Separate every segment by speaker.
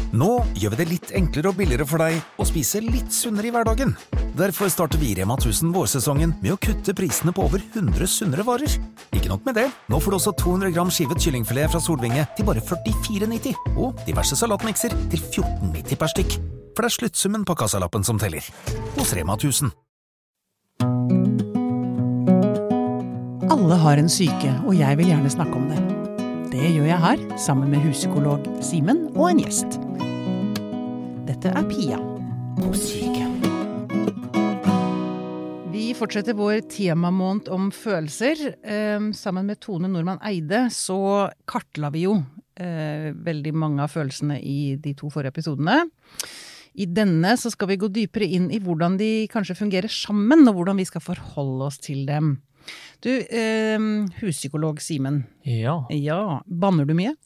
Speaker 1: Nå gjør vi det litt enklere og billigere for deg å spise litt sunnere i hverdagen. Derfor starter vi i Rema 1000 vårsesongen med å kutte prisene på over 100 sunnere varer. Ikke nok med det, nå får du også 200 gram skivet kyllingfilet fra Solvinge til bare 44,90, og diverse salatmikser til 14,90 per stykk. For det er sluttsummen på kassalappen som teller. Hos Rema 1000.
Speaker 2: Alle har en syke, og jeg vil gjerne snakke om det. Det gjør jeg her, sammen med huspsykolog Simen og en gjest. Dette er Pia på syke. Vi fortsetter vår temamåned om følelser. Sammen med Tone Normann Eide så kartla vi jo veldig mange av følelsene i de 2 forrige episodene. I denne så skal vi gå dypere inn i hvordan de kanskje fungerer sammen, og hvordan vi skal forholde oss til dem. Du, huspsykolog Simen.
Speaker 3: Ja.
Speaker 2: Ja, banner du mye?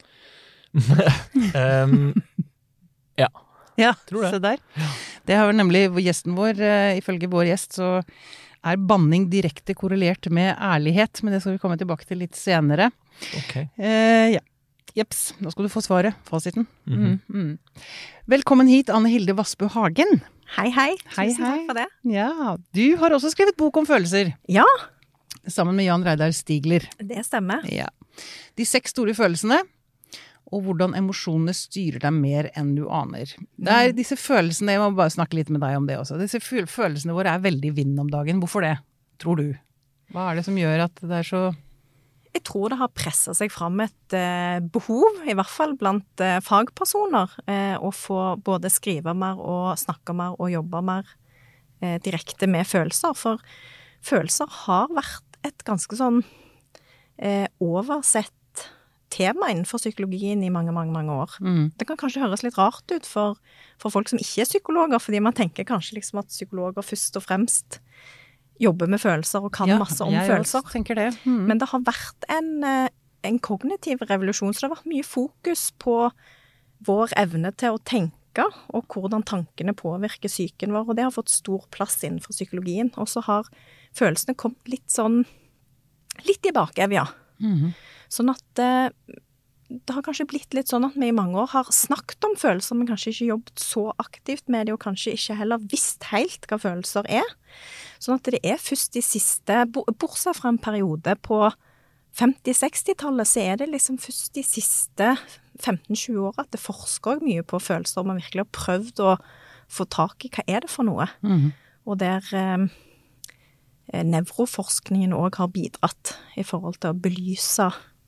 Speaker 3: Ja.
Speaker 2: Ja,
Speaker 3: tror det.
Speaker 2: Se der. Det har nemlig gjesten vår, ifølge vår gjest, så er banning direkte korrelert med ærlighet, men det skal vi komme tilbake til litt senere.
Speaker 3: Ok.
Speaker 2: Ja. Jeps, nå skal du få svaret, fasiten. Velkommen hit, Anne Hilde Vassbø Hagen.
Speaker 4: Hei, hei.
Speaker 2: Hei,
Speaker 4: Tusen takk for det.
Speaker 2: Ja, du har også skrevet bok om følelser.
Speaker 4: Ja,
Speaker 2: Sammen med Jan Reidar Stigler.
Speaker 4: det stemmer.
Speaker 2: Ja. De 6 store følelsene, og hvordan emosjonene styrer deg mer enn du aner. Det er disse følelsene, jeg må bare snakke litt med deg om det også. Disse følelsene våre er veldig vind om dagen. Hvorfor det, tror du? Hva er det som gjør at det er så...
Speaker 4: Jeg tror det har presset seg fram et behov, i hvert fall blant fagpersoner, å få både skrive mer og snakke mer og jobbe mer direkte med følelser. For følelser har vært et ganske sånn oversett tema innenfor psykologien i mange, mange, mange år. Det kan kanskje høres litt rart ut for folk som ikke er psykologer, fordi man tenker kanskje liksom at psykologer først og fremst jobber med følelser og kan masse om følelser.
Speaker 2: Jeg tenker det.
Speaker 4: Men det har vært en kognitiv revolusjon, så det har vært mye fokus på vår evne til å tenke, og hvordan tankene påvirker psyken vår, og det har fått stor plass innenfor psykologien. Og så har følelsene kommet litt i bakevja. Sånn at det har kanskje blitt litt sånn at vi i mange år har snakket om følelser, men kanskje ikke jobbet så aktivt med det, og kanskje ikke heller visst helt hva følelser er. Sånn at det er først de siste, bortsett fra en periode på 50-60-tallet, så er det liksom først de siste 15-20 år at det forsker mye på følelser, og man virkelig har prøvd å få tak i hva er det for noe. Og der nevroforskningen også har bidratt i forhold til å belyse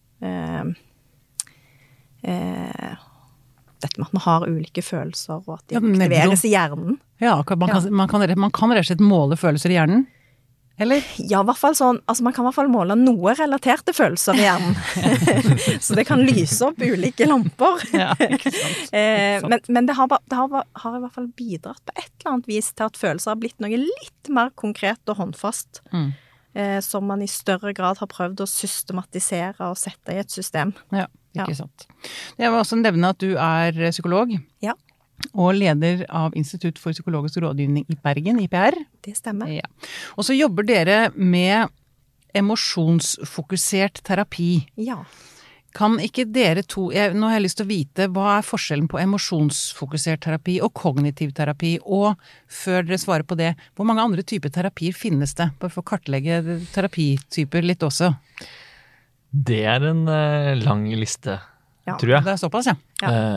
Speaker 4: dette med at man har ulike følelser, og at de aktiveres i hjernen.
Speaker 2: Ja, man kan rett og slett måle følelser i hjernen, eller?
Speaker 4: Ja, i hvert fall sånn, altså man kan i hvert fall måle noe relaterte følelser i hjernen. Så det kan lyse opp ulike lamper.
Speaker 2: Ja, ikke sant.
Speaker 4: Men det har i hvert fall bidratt på et eller annet vis til at følelser har blitt noe litt mer konkret og håndfast. Som man i større grad har prøvd å systematisere og sette i et system.
Speaker 2: Ja, ikke sant. Jeg vil også nevne at du er psykolog.
Speaker 4: Ja.
Speaker 2: Og leder av Institutt for psykologisk rådgivning i Bergen, IPR.
Speaker 4: Det stemmer.
Speaker 2: Ja. Og så jobber dere med emosjonsfokusert terapi.
Speaker 4: Ja.
Speaker 2: Kan ikke dere to, nå har jeg lyst til å vite, hva er forskjellen på emosjonsfokusert terapi og kognitiv terapi? Og før dere svarer på det, hvor mange andre typer terapier finnes det? Bare for å kartlegge terapityper litt også.
Speaker 3: Det er en lang liste, tror jeg.
Speaker 2: Det er såpass, ja.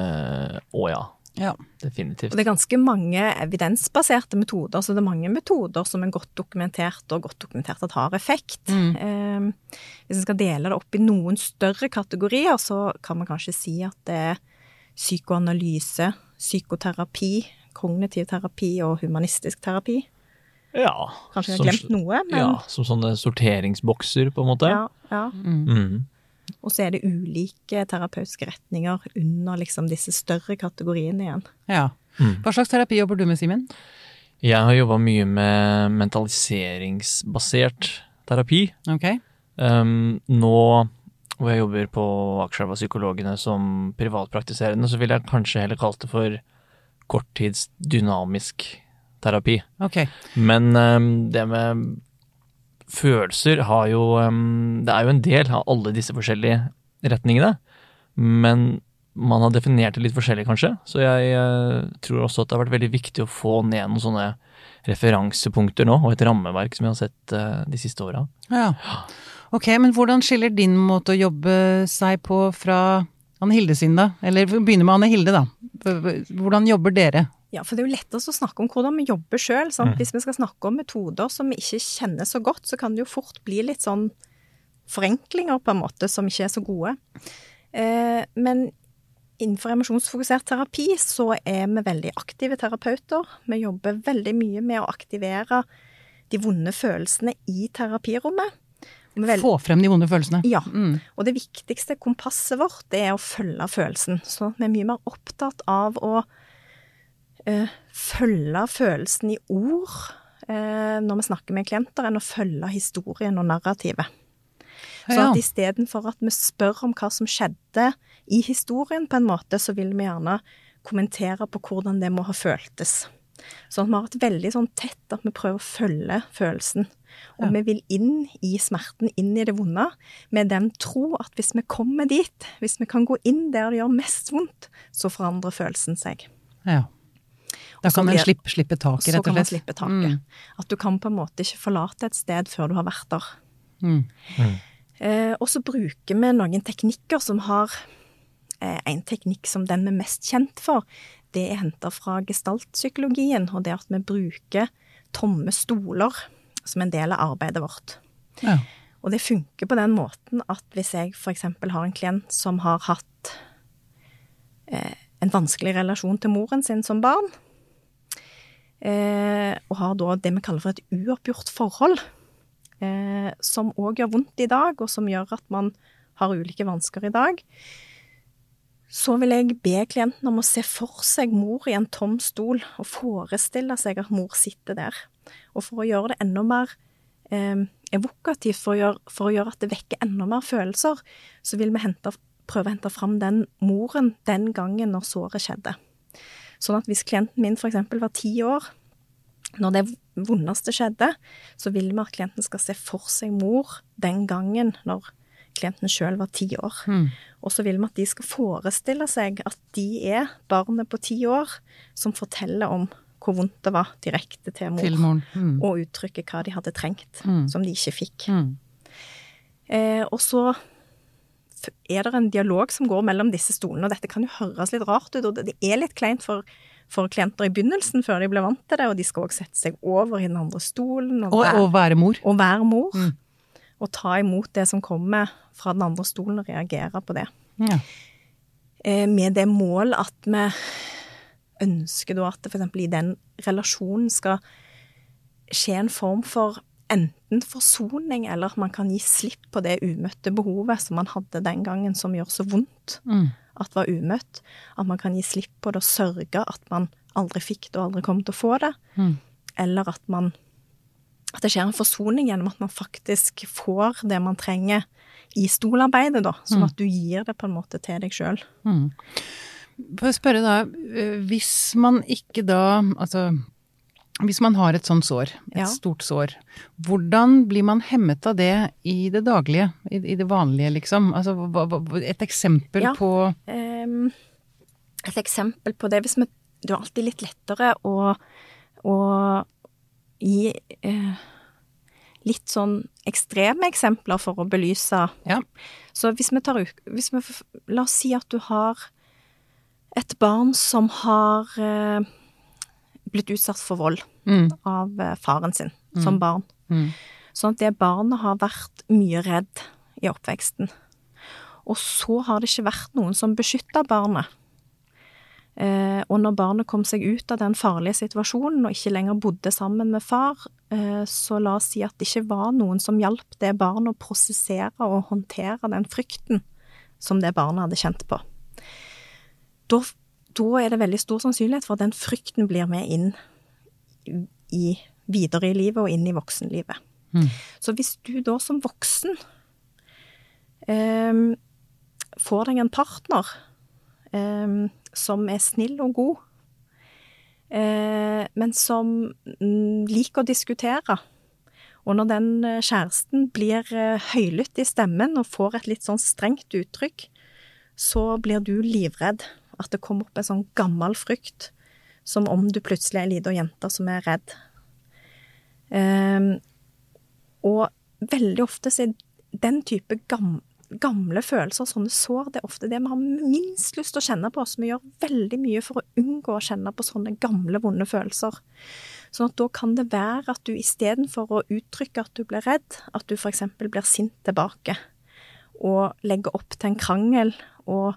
Speaker 3: Ja, definitivt.
Speaker 4: Og det er ganske mange evidensbaserte metoder, så det er mange metoder som er godt dokumentert at har effekt. Hvis en skal dele det opp i noen større kategorier, så kan man kanskje si at det er psykoanalyse, psykoterapi, kognitiv terapi og humanistisk terapi.
Speaker 3: Ja.
Speaker 4: Kanskje jeg har glemt noe, men...
Speaker 3: Ja, som sånne sorteringsbokser på en måte.
Speaker 4: Ja. Og så er det ulike terapeutiske retninger under liksom disse større kategoriene igjen.
Speaker 2: Ja. Hva slags terapi jobber du med, Simen?
Speaker 3: Jeg har jobbet mye med mentaliseringsbasert terapi.
Speaker 2: Ok.
Speaker 3: Nå hvor jeg jobber på Akerselva Psykologene som privatpraktiserende, så vil jeg kanskje heller kalle det for korttidsdynamisk terapi.
Speaker 2: Ok.
Speaker 3: Men det med følelser har jo, det er jo en del av alle disse forskjellige retningene, men man har definert det litt forskjellig kanskje, så jeg tror også at det har vært veldig viktig å få ned noen sånne referansepunkter nå, og et rammeverk som jeg har sett de siste årene.
Speaker 2: Ja. Ok, men hvordan skiller din måte å jobbe seg på fra Anne Hilde sin da? Eller begynner med Anne Hilde da. Hvordan jobber dere?
Speaker 4: Ja, for det er jo lettest å snakke om hvordan vi jobber selv. Sant? Hvis vi skal snakke om metoder som vi ikke kjenner så godt, så kan det jo fort bli litt sånn forenklinger på en måte som ikke er så gode. Men innenfor emosjonsfokusert terapi så er vi veldig aktive terapeuter. Vi jobber veldig mye med å aktivere de vonde følelsene i terapirommet.
Speaker 2: Få frem de vonde følelsene.
Speaker 4: Ja, og det viktigste kompasset vårt det er å følge følelsen. Så vi er mye mer opptatt av å følge følelsen i ord når vi snakker med klienter, enn å følge historien og narrativet. Så at i stedet for at vi spør om hva som skjedde i historien på en måte, så vil vi gjerne kommentere på hvordan det må ha føltes. Så at vi har et veldig sånn tett at vi prøver å følge følelsen. Og vi vil inn i smerten, inn i det vonde, med den tro at hvis vi kommer dit, hvis vi kan gå inn der det gjør mest vondt, så forandrer følelsen seg.
Speaker 2: Ja. Da kan man slippe taket, rett og slett.
Speaker 4: Så kan man slippe taket. At du kan på en måte ikke forlate et sted før du har vært der. Og så bruker vi noen teknikker som har en teknikk som den vi er mest kjent for. Det er hentet fra gestaltpsykologien, og det at vi bruker tomme stoler som en del av arbeidet vårt. Ja. Og det funker på den måten at hvis jeg for eksempel har en klient som har hatt en vanskelig relasjon til moren sin som barn, og har da det vi kaller for et uoppgjort forhold, som også gjør vondt i dag, og som gjør at man har ulike vansker i dag, så vil jeg be klienten om å se for seg mor i en tom stol, og forestille seg at mor sitter der. Og for å gjøre det enda mer evokativt, for å gjøre at det vekker enda mer følelser, så vil vi prøve å hente fram den moren den gangen når såret skjedde. Sånn at hvis klienten min for eksempel var 10 år, når det vondeste skjedde, så vil vi at klienten skal se for seg mor den gangen når klienten selv var 10 år. Og så vil vi at de skal forestille seg at de er barnet på 10 år som forteller om hvor vondt det var direkte til mor. Og uttrykke hva de hadde trengt, som de ikke fikk. Og så er det en dialog som går mellom disse stolene, og dette kan jo høres litt rart ut, og det er litt kleint for klienter i begynnelsen før de blir vant til det, og de skal også sette seg over i den andre stolen.
Speaker 2: Og være mor.
Speaker 4: Og være mor. Og ta imot det som kommer fra den andre stolen og reagere på det. Ja. Med det mål at vi ønsker da at det for eksempel i den relasjonen skal skje en form for enten forsoning, eller at man kan gi slipp på det umøtte behovet som man hadde den gangen, som gjør så vondt at var umøtt. At man kan gi slipp på det og sørge at man aldri fikk det og aldri kom til å få det. Eller at det skjer en forsoning gjennom at man faktisk får det man trenger i stolarbeidet da, sånn at du gir det på en måte til deg selv.
Speaker 2: For å spørre da, hvis man ikke da, altså hvis man har et sånt sår, et stort sår, hvordan blir man hemmet av det i det daglige, i det vanlige liksom? Altså et eksempel på...
Speaker 4: Et eksempel på det, det er alltid litt lettere å gi litt sånn ekstreme eksempler for å belyse. Ja. Så la oss si at du har et barn som har blitt utsatt for vold av faren sin som barn. Sånn at det barnet har vært mye redd i oppveksten. Og så har det ikke vært noen som beskyttet barnet. Og når barnet kom seg ut av den farlige situasjonen og ikke lenger bodde sammen med far, så la oss si at det ikke var noen som hjalp det barnet å prosessere og håndtere den frykten som det barnet hadde kjent på. Da er det veldig stor sannsynlighet for at den frykten blir med inn videre i livet og inn i voksenlivet. Så hvis du da som voksen får deg en partner som er snill og god, men som liker å diskutere, og når den kjæresten blir høylytt i stemmen og får et litt sånn strengt uttrykk, så blir du livredd. At det kommer opp en sånn gammel frykt, som om du plutselig er en liten jente som er redd. Og veldig ofte så er den type gamle følelser, sånne sår, det er ofte det vi har minst lyst til å kjenne på, så vi gjør veldig mye for å unngå å kjenne på sånne gamle, vonde følelser. Sånn at da kan det være at du i stedet for å uttrykke at du blir redd, at du for eksempel blir sint tilbake, og legger opp til en krangel, og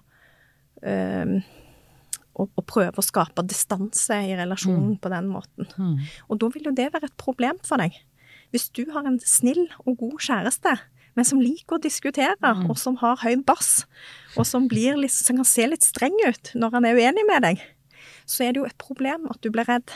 Speaker 4: prøve å skape distanse i relasjonen på den måten. Og da vil jo det være et problem for deg. Hvis du har en snill og god kjæreste, men som liker å diskutere, og som har høy bass, og som kan se litt streng ut når han er uenig med deg, så er det jo et problem at du blir redd.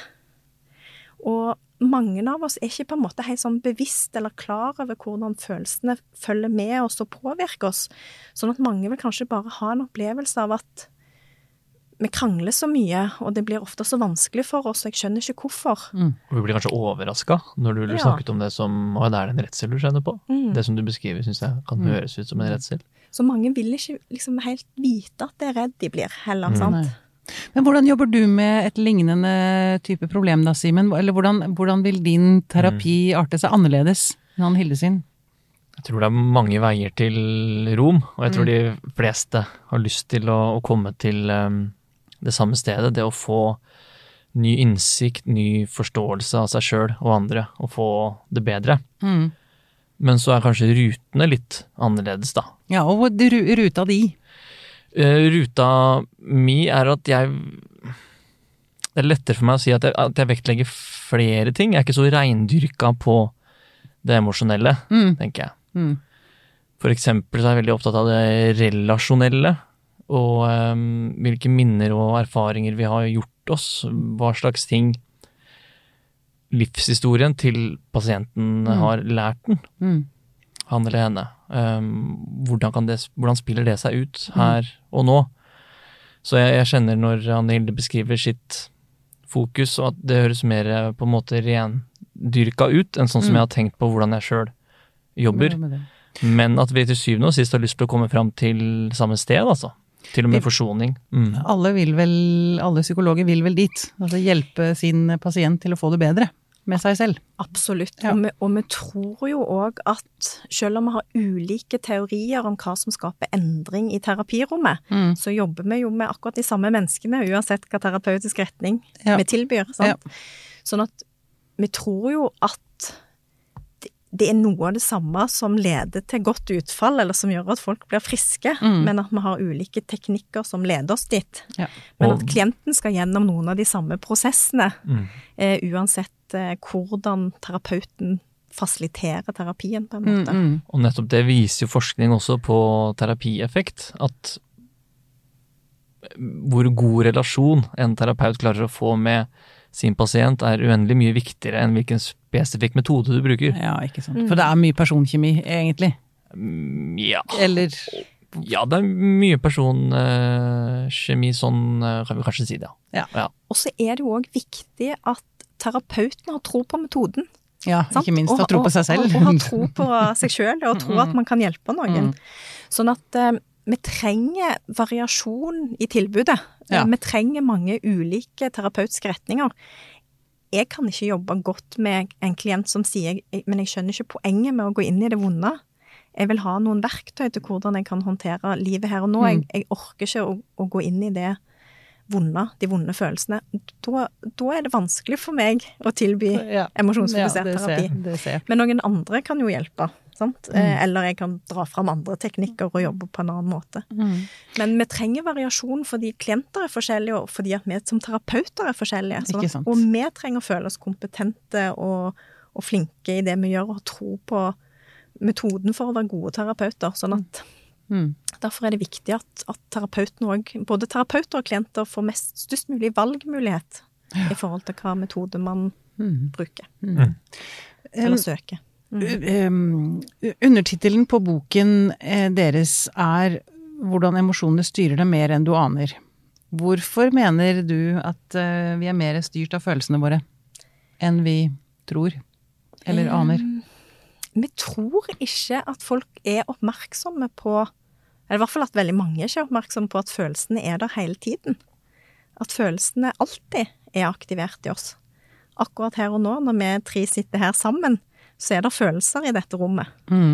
Speaker 4: Og mange av oss er ikke på en måte helt sånn bevisst eller klar over hvordan følelsene følger med oss og påvirker oss. Sånn at mange vil kanskje bare ha en opplevelse av at vi krangler så mye, og det blir ofte så vanskelig for oss, og jeg skjønner ikke hvorfor.
Speaker 3: Og vi blir kanskje overrasket når du snakket om det som, det er en redsel du kjenner på. Det som du beskriver synes jeg kan høres ut som en redsel.
Speaker 4: Så mange vil ikke liksom helt vite at det er redd de blir heller, sant?
Speaker 2: Nei. Men hvordan jobber du med et lignende type problem da, Simen? Eller hvordan vil din terapi arte seg annerledes enn Hilde sin?
Speaker 3: Jeg tror det er mange veier til rom, og jeg tror de fleste har lyst til å komme til det samme stedet, det å få ny innsikt, ny forståelse av seg selv og andre, og få det bedre. Men så er kanskje rutene litt annerledes da.
Speaker 2: Ja, og ruta di?
Speaker 3: Ruta mi er at det er lettere for meg å si at jeg vektlegger flere ting. Jeg er ikke så reindyrka på det emosjonelle, tenker jeg. For eksempel så er jeg veldig opptatt av det relasjonelle, og hvilke minner og erfaringer vi har gjort oss, hva slags ting livshistorien til pasienten har lært den, han eller henne. Hvordan spiller det seg ut her og nå? Så jeg kjenner når Anne Hilde beskriver sitt fokus, og at det høres mer på en måte rendyrka ut, enn sånn som jeg har tenkt på hvordan jeg selv jobber. Men at vi til syvende og sist har lyst til å komme fram til samme sted, altså. Til og med forsoning.
Speaker 2: Alle psykologer vil vel dit. Altså hjelpe sin pasient til å få det bedre med seg selv.
Speaker 4: Absolutt. Ja. Og vi tror jo også at selv om vi har ulike teorier om hva som skaper endring i terapirommet, så jobber vi jo med akkurat de samme menneskene, uansett hva terapeutisk retning vi tilbyr. Sant? Sånn at vi tror jo at det er noe av det samme som leder til godt utfall, eller som gjør at folk blir friske, men at vi har ulike teknikker som leder oss dit. Ja. Men at klienten skal gjennom noen av de samme prosessene, uansett hvordan terapeuten fasiliterer terapien på en måte.
Speaker 3: Og nettopp det viser jo forskning også på terapieffekt, at hvor god relasjon en terapeut klarer å få med sin pasient er uendelig mye viktigere enn hvilken spesifikk metode du bruker.
Speaker 2: Ja, ikke sant. For det er mye personkjemi, egentlig.
Speaker 3: Ja.
Speaker 2: Eller...
Speaker 3: Ja, det er mye personkjemi, sånn kan vi kanskje si det. Ja.
Speaker 4: Og så er det jo også viktig at terapeuten har tro på metoden.
Speaker 2: Ja, ikke minst har tro på seg selv.
Speaker 4: Og har tro på seg selv, og tro at man kan hjelpe noen. Sånn at vi trenger variasjon i tilbudet. Ja. Vi trenger mange ulike terapeutiske retninger. Jeg kan ikke jobbe godt med en klient som sier, men jeg skjønner ikke poenget med å gå inn i det vonde. Jeg vil ha noen verktøy til hvordan jeg kan håndtere livet her og nå. Jeg orker ikke å gå inn i det vonde, de vonde følelsene. Da er det vanskelig for meg å tilby emosjonsfokusert terapi.
Speaker 2: Det ser.
Speaker 4: Men noen andre kan jo hjelpe. Sant? Eller jeg kan dra fram andre teknikker og jobbe på en annen måte. Men vi trenger variasjon fordi klienter er forskjellige, og fordi at vi som terapeuter er forskjellige. Og vi trenger å føle oss kompetente og flinke i det vi gjør, og tro på metoden for å være gode terapeuter. Sånn at derfor er det viktig at terapeuten også, både terapeuter og klienter får størst mulig valgmulighet i forhold til hva metode man bruker. Eller søker.
Speaker 2: Undertitelen på boken deres er «Hvordan emosjonene styrer deg mer enn du aner». Hvorfor mener du at vi er mer styrt av følelsene våre enn vi tror eller aner?
Speaker 4: Vi tror ikke at folk er oppmerksomme på Eller i hvert fall at veldig mange ikke er oppmerksomme på at følelsene er der hele tiden. At følelsene alltid er aktivert i oss. Akkurat her og nå, når vi 3 sitter her sammen, så er det følelser i dette rommet.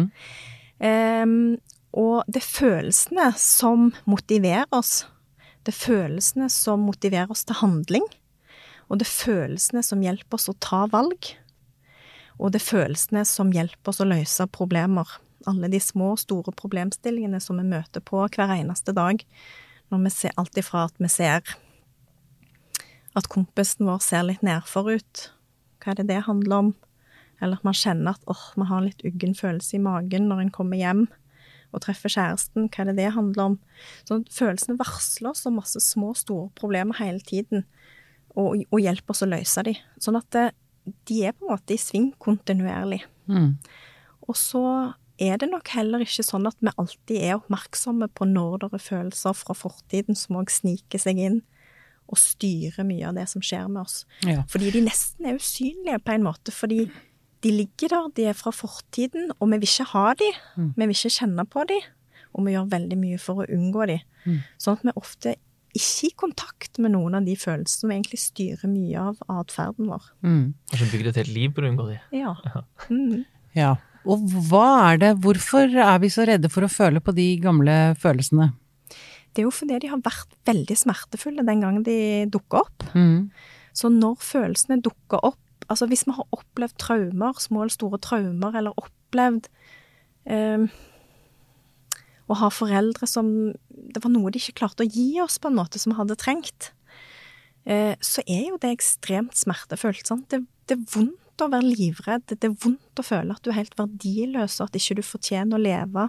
Speaker 4: Og det er følelsene som motiverer oss. Det er følelsene som motiverer oss til handling. Og det er følelsene som hjelper oss å ta valg. Og det er følelsene som hjelper oss å løse problemer. Alle de små og store problemstillingene som vi møter på hver eneste dag. Når vi ser alt ifra at vi ser at kompisen vår ser litt nedfor ut. Hva er det handler om? Eller at man kjenner at man har litt uggen følelse i magen når en kommer hjem og treffer kjæresten. Hva er det handler om? Så følelsene varsler oss om masse små og store problemer hele tiden. Og hjelper oss å løse de. Sånn at de er på en måte i sving kontinuerlig. Og så er det nok heller ikke sånn at vi alltid er oppmerksomme på når det er følelser fra fortiden som også sniker seg inn og styrer mye av det som skjer med oss. Ja. Fordi de nesten er usynlige på en måte, fordi de ligger der, de er fra fortiden, og vi vil ikke ha de, vi vil ikke kjenne på de, og vi gjør veldig mye for å unngå de. Sånn at vi ofte ikke i kontakt med noen av de følelsene som egentlig styrer mye av atferden vår.
Speaker 3: Kanskje bygger et helt liv på å unngå de.
Speaker 4: Ja.
Speaker 2: Ja. Og hva er det, hvorfor er vi så redde for å føle på de gamle følelsene?
Speaker 4: Det er jo fordi de har vært veldig smertefulle den gangen de dukker opp. Så når følelsene dukker opp, altså hvis vi har opplevd traumer, små eller store traumer, eller opplevd å ha foreldre som, det var noe de ikke klarte å gi oss på en måte som vi hadde trengt, så er jo det ekstremt smertefullt. Sant? Det er vondt å være livredd, det er vondt å føle at du er helt verdiløs, og at ikke du fortjener å leve.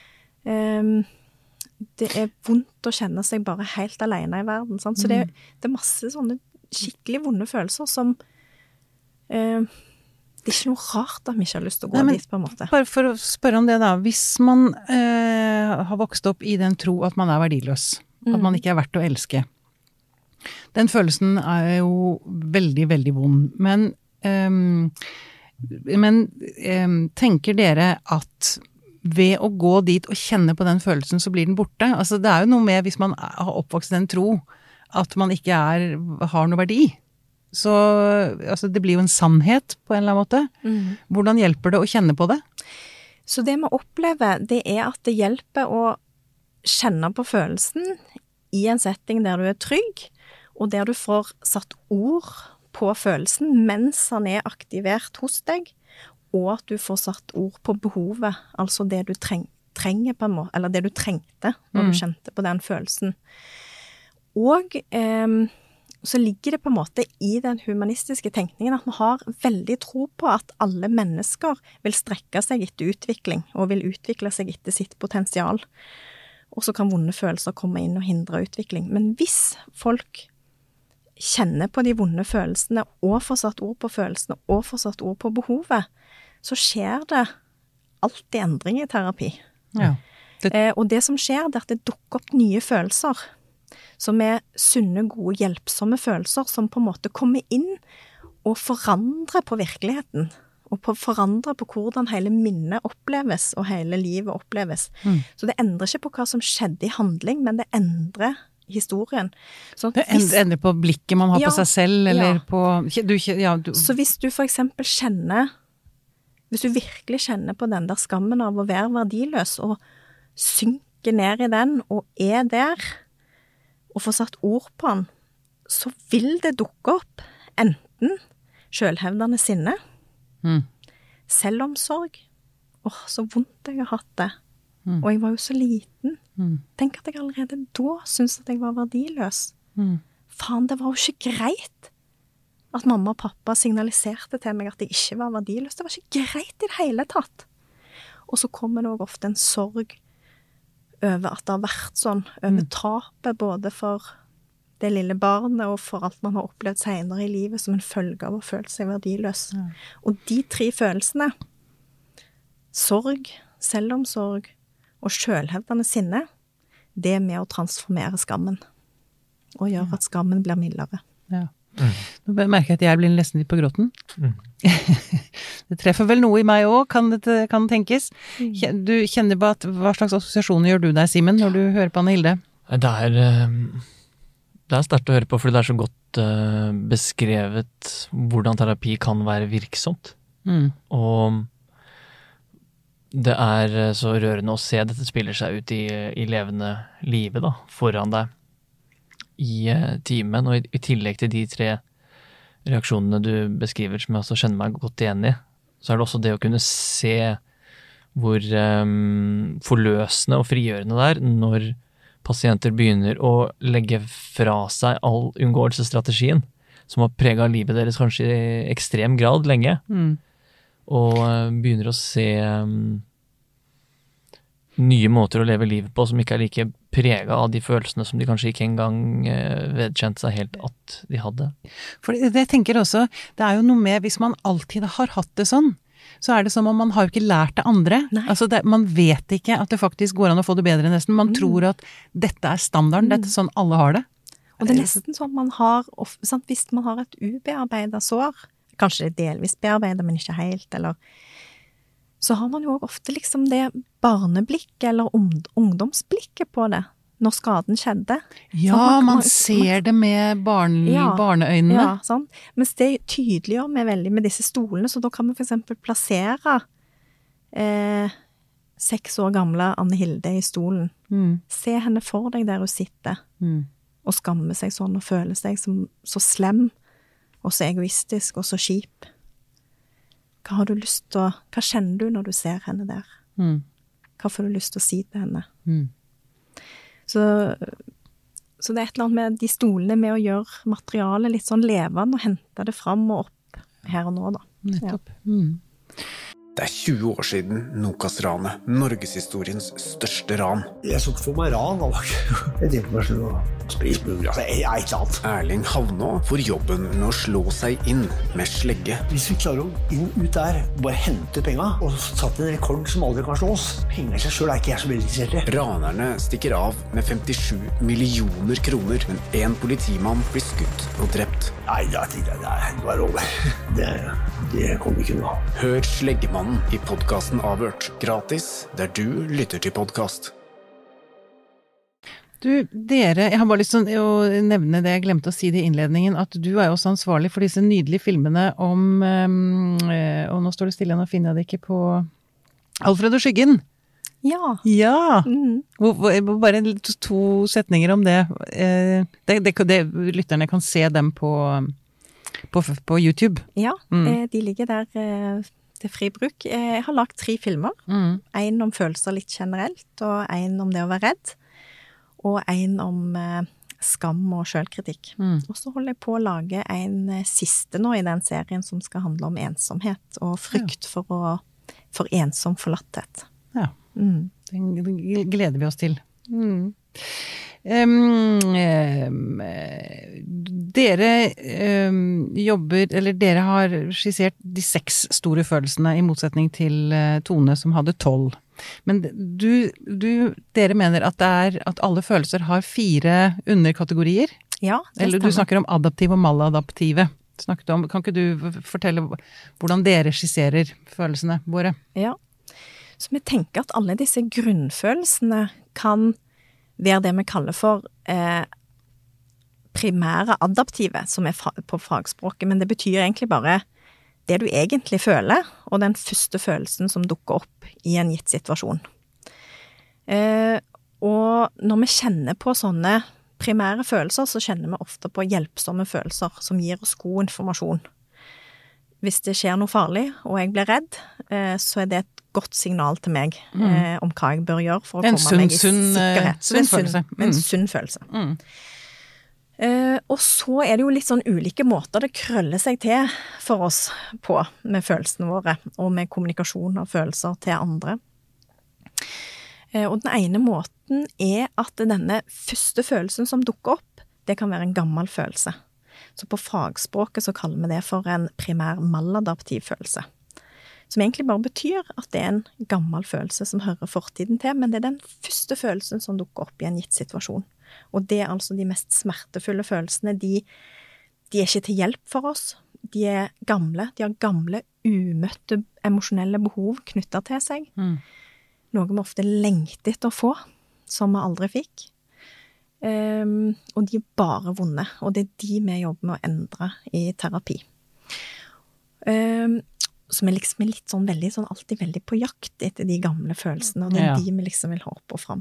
Speaker 4: Det er vondt å kjenne seg bare helt alene i verden. Sant? Så det er masse sånne skikkelig vonde følelser som det er ikke noe rart at vi ikke har lyst til å gå dit på en måte.
Speaker 2: Bare for å spørre om det da, hvis man har vokst opp i den tro at man er verdiløs, at man ikke er verdt å elske, den følelsen er jo veldig, veldig vond, men tenker dere at ved å gå dit og kjenne på den følelsen, så blir den borte? Altså det er jo noe med, hvis man har oppvokst i den tro, at man ikke har noe verdi. Så altså, det blir jo en sannhet på en eller annen måte. Hvordan hjelper det å kjenne på det?
Speaker 4: Så det vi opplever, det er at det hjelper å kjenne på følelsen i en setting der du er trygg, og der du får satt ord på følelsen mens den er aktivert hos deg, og at du får satt ord på behovet, altså det du trenger på en måte, eller det du trengte når du kjente på den følelsen. Og så ligger det på en måte i den humanistiske tenkningen at vi har veldig tro på at alle mennesker vil strekke seg etter utvikling, og vil utvikle seg etter sitt potensial. Og så kan vonde følelser komme inn og hindre utvikling. Men hvis folk kjenner på de vonde følelsene, og får satt ord på følelsene, og får satt ord på behovet, så skjer det alltid endring i terapi. Ja. Og det som skjer, det er at det dukker opp nye følelser, som er sunne, gode, hjelpsomme følelser, som på en måte kommer inn og forandrer på virkeligheten, og forandrer på hvordan hele minnet oppleves, og hele livet oppleves. Så det endrer ikke på hva som skjedde i handling, men det endrer historien. Sånn
Speaker 2: det endrer på blikket man har på seg selv, eller på...
Speaker 4: Så hvis du for eksempel hvis du virkelig kjenner på den der skammen av å være verdiløs, og synker ned i den, og er der, og får satt ord på den, så vil det dukke opp enten selvhevdende sinne, selvomsorg, så vondt jeg har hatt det, og jeg var jo så liten. Tenk at jeg allerede da syntes at jeg var verdiløs. Faen, det var jo ikke greit at mamma og pappa signaliserte til meg at jeg ikke var verdiløs. Det var ikke greit i det hele tatt. Og så kommer det også ofte en sorg over at det har vært sånn, over tapet både for det lille barnet og for alt man har opplevd senere i livet som en følge av å føle seg verdiløs. Og de 3 følelsene, sorg, selvomsorg og selvhevdende sinne, det er med å transformere skammen og gjøre at skammen blir mildere.
Speaker 2: Ja. Nå merker jeg at jeg blir nesten litt på gråten. Det treffer vel noe i meg også, kan det tenkes. Du kjenner på hva slags assosiasjoner gjør du deg, Simen, når du hører på Anne Hilde?
Speaker 3: Det er sterkt å høre på, fordi det er så godt beskrevet hvordan terapi kan være virksomt. Og det er så rørende å se dette spiller seg ut i levende livet da, foran deg i timen, og i tillegg til de 3 reaksjonene du beskriver som jeg også kjenner meg godt igjen i, så er det også det å kunne se hvor forløsende og frigjørende det er når pasienter begynner å legge fra seg all unngåelsesstrategien som har preget livet deres kanskje i ekstrem grad lenge, og begynner å se nye måter å leve livet på som ikke er like preget av de følelsene som de kanskje ikke engang vedkjente seg helt at de hadde.
Speaker 2: For det jeg tenker også, det er jo noe med, hvis man alltid har hatt det sånn, så er det som om man har jo ikke lært det andre. Altså man vet ikke at det faktisk går an å få det bedre nesten. Man tror at dette er standarden, dette er sånn alle har det.
Speaker 4: Og det er nesten sånn man har, hvis man har et ubearbeidet sår, kanskje det er delvis bearbeidet, men ikke helt, eller så har man jo ofte liksom det barneblikket eller ungdomsblikket på det, når skaden skjedde.
Speaker 2: Ja, man ser det med barneøynene.
Speaker 4: Ja, sånn. Mens det tydeliggjør meg veldig med disse stolene, så da kan man for eksempel plassere 6 år gamle Anne Hilde i stolen. Se henne for deg der hun sitter, og skamme seg sånn, og føle seg som så slem, og så egoistisk, og så kjip. Hva har du lyst til hva kjenner du når du ser henne der? Hva får du lyst til å si til henne? Så det er et eller annet med de stolene med å gjøre materialet litt sånn levende, og hente det fram og opp her og nå da.
Speaker 2: Nettopp.
Speaker 5: Det er 20 år siden Nokas-ranet, Norgeshistoriens største ran.
Speaker 6: Jeg så ikke for meg ran, da. Jeg tenkte meg å spise smugler, altså, jeg er ikke sant.
Speaker 5: Erling Havnå får jobben med å slå seg inn med slegge.
Speaker 6: Hvis vi klarer å inn ut der, bare hente penger, og satt en rekord som aldri kan slås, penger i seg selv er ikke jeg så veldig interessert i.
Speaker 5: Ranerne stikker av med 57 millioner kroner, men en politimann blir skutt og drept.
Speaker 6: Nei, da tenkte jeg, det var over. Det kom ikke noe.
Speaker 5: Hør Sleggemannen i podcasten Avhørt, gratis der du lytter til podcast.
Speaker 2: Dere, jeg har bare lyst til å nevne det, jeg glemte å si det i innledningen, at du er jo også ansvarlig for disse nydelige filmene om, og nå står det stille, nå finner jeg det ikke på Alfred og Skyggen.
Speaker 4: Ja.
Speaker 2: Bare 2 setninger om det. Det lytterne kan se dem på YouTube.
Speaker 4: Ja, de ligger der til fri bruk. Jeg har lagt 3 filmer. En om følelser litt generelt, og en om det å være redd, og en om skam og selvkritikk. Og så holder jeg på å lage en siste nå i den serien som skal handle om ensomhet og frykt for ensom forlatthet.
Speaker 2: Ja, den gleder vi oss til. Dere jobber, eller dere har skissert de 6 store følelsene i motsetning til Tone som hadde 12. Men dere mener at at alle følelser har 4 underkategorier?
Speaker 4: Ja, det
Speaker 2: eller du snakker om adaptive og maladaptive. Kan ikke du fortelle hvordan dere skisserer følelsene våre?
Speaker 4: Ja, så vi tenker at alle disse grunnfølelsene kan være det vi kaller for primære adaptive, som er på fagspråket, men det betyr egentlig bare det du egentlig føler, og den første følelsen som dukker opp i en gitt situasjon. Og når vi kjenner på sånne primære følelser, så kjenner vi ofte på hjelpsomme følelser som gir oss god informasjon. Hvis det skjer noe farlig, og jeg blir redd, så er det et godt signal til meg om hva jeg bør gjøre for å komme meg i sikkerhet.
Speaker 2: Sunn følelse.
Speaker 4: En sunn følelse. Og så er det jo litt sånn ulike måter det krøller seg til for oss på med følelsene våre, og med kommunikasjon av følelser til andre. Og den ene måten er at denne første følelsen som dukker opp, det kan være en gammel følelse. Så på fagspråket så kaller vi det for en primær maladaptiv følelse. Som egentlig bare betyr at det er en gammel følelse som hører fortiden til, men det er den første følelsen som dukker opp i en gitt situasjon. Og det er altså de mest smertefulle følelsene, de de er ikke til hjelp for oss. De er gamle. De har gamle, umøtte emosjonelle behov knyttet til seg. Noe vi ofte lengter etter å få, som vi aldri fikk. Og de er bare vonde, og det er de vi jobber med å endre i terapi. Så vi liksom er litt sånn veldig, sånn alltid veldig på jakt etter de gamle følelsene, og det er de vi liksom vil ha opp og fram.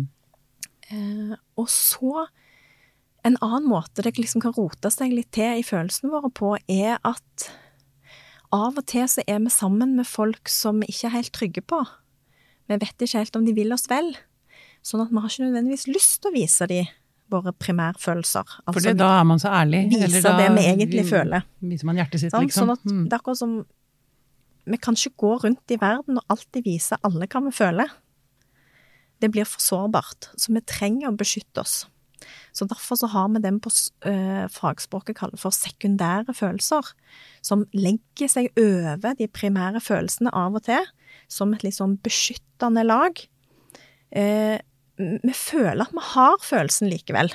Speaker 4: Og så, en annen måte det liksom kan rote seg litt til i følelsene våre på, er at av og til så er vi sammen med folk som vi ikke er helt trygge på. Vi vet ikke helt om de vil oss vel. Sånn at vi har ikke nødvendigvis lyst til å vise de våre primærfølelser. Altså,
Speaker 2: for da er man så ærlig.
Speaker 4: Viser det vi egentlig føler.
Speaker 2: Viser man hjertet sitt, liksom.
Speaker 4: Sånn at det er akkurat som, vi kan ikke gå rundt i verden og alltid vise alle hva vi føler. Det blir for sårbart, så vi trenger å beskytte oss. Så derfor så har vi den på fagspråket kallet for sekundære følelser, som legger seg over de primære følelsene av og til, som et litt sånn beskyttende lag. Vi føler at vi har følelsen likevel.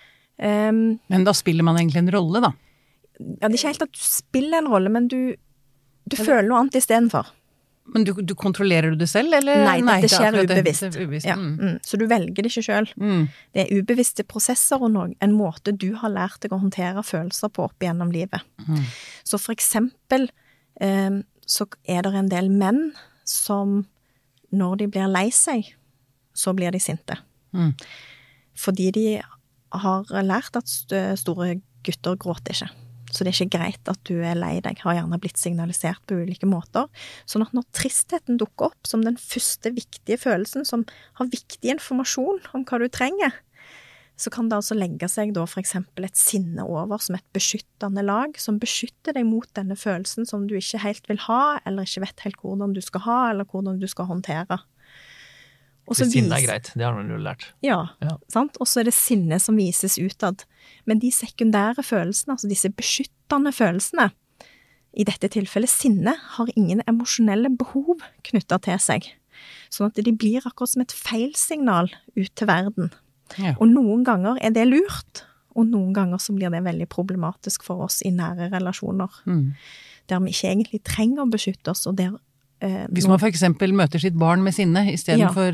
Speaker 2: Men da spiller man egentlig en rolle, da?
Speaker 4: Ja, det er ikke helt at du spiller en rolle, men du føler noe annet i stedet for.
Speaker 2: Men du kontrollerer du det selv, eller?
Speaker 4: Nei, det skjer ubevisst.
Speaker 2: Det er ubevisst.
Speaker 4: Ja. Så du velger det ikke selv. Det er ubevisste prosesser og en måte du har lært deg å håndtere følelser på opp gjennom livet. Så for eksempel så er det en del menn som når de blir lei seg, så blir de sinte. Fordi de har lært at store gutter gråter ikke. Så det er ikke greit at du er lei deg, har gjerne blitt signalisert på ulike måter. Sånn at når tristheten dukker opp som den første viktige følelsen, som har viktig informasjon om hva du trenger, så kan det altså legge seg da for eksempel et sinne over som et beskyttende lag, som beskytter deg mot denne følelsen som du ikke helt vil ha, eller ikke vet helt hvordan du skal ha, eller hvordan du skal håndtere.
Speaker 3: Sinne er greit, det har man jo lært.
Speaker 4: Ja. Sant? Og så er det sinne som vises utad. Men de sekundære følelsene, altså disse beskyttende følelsene, i dette tilfellet sinne, har ingen emosjonelle behov knyttet til seg. Sånn at de blir akkurat som et feilsignal ut til verden. Ja. Og noen ganger er det lurt, og noen ganger så blir det veldig problematisk for oss i nære relasjoner. Der vi ikke egentlig trenger å beskytte oss, og der
Speaker 2: hvis man for eksempel møter sitt barn med sinne i stedet for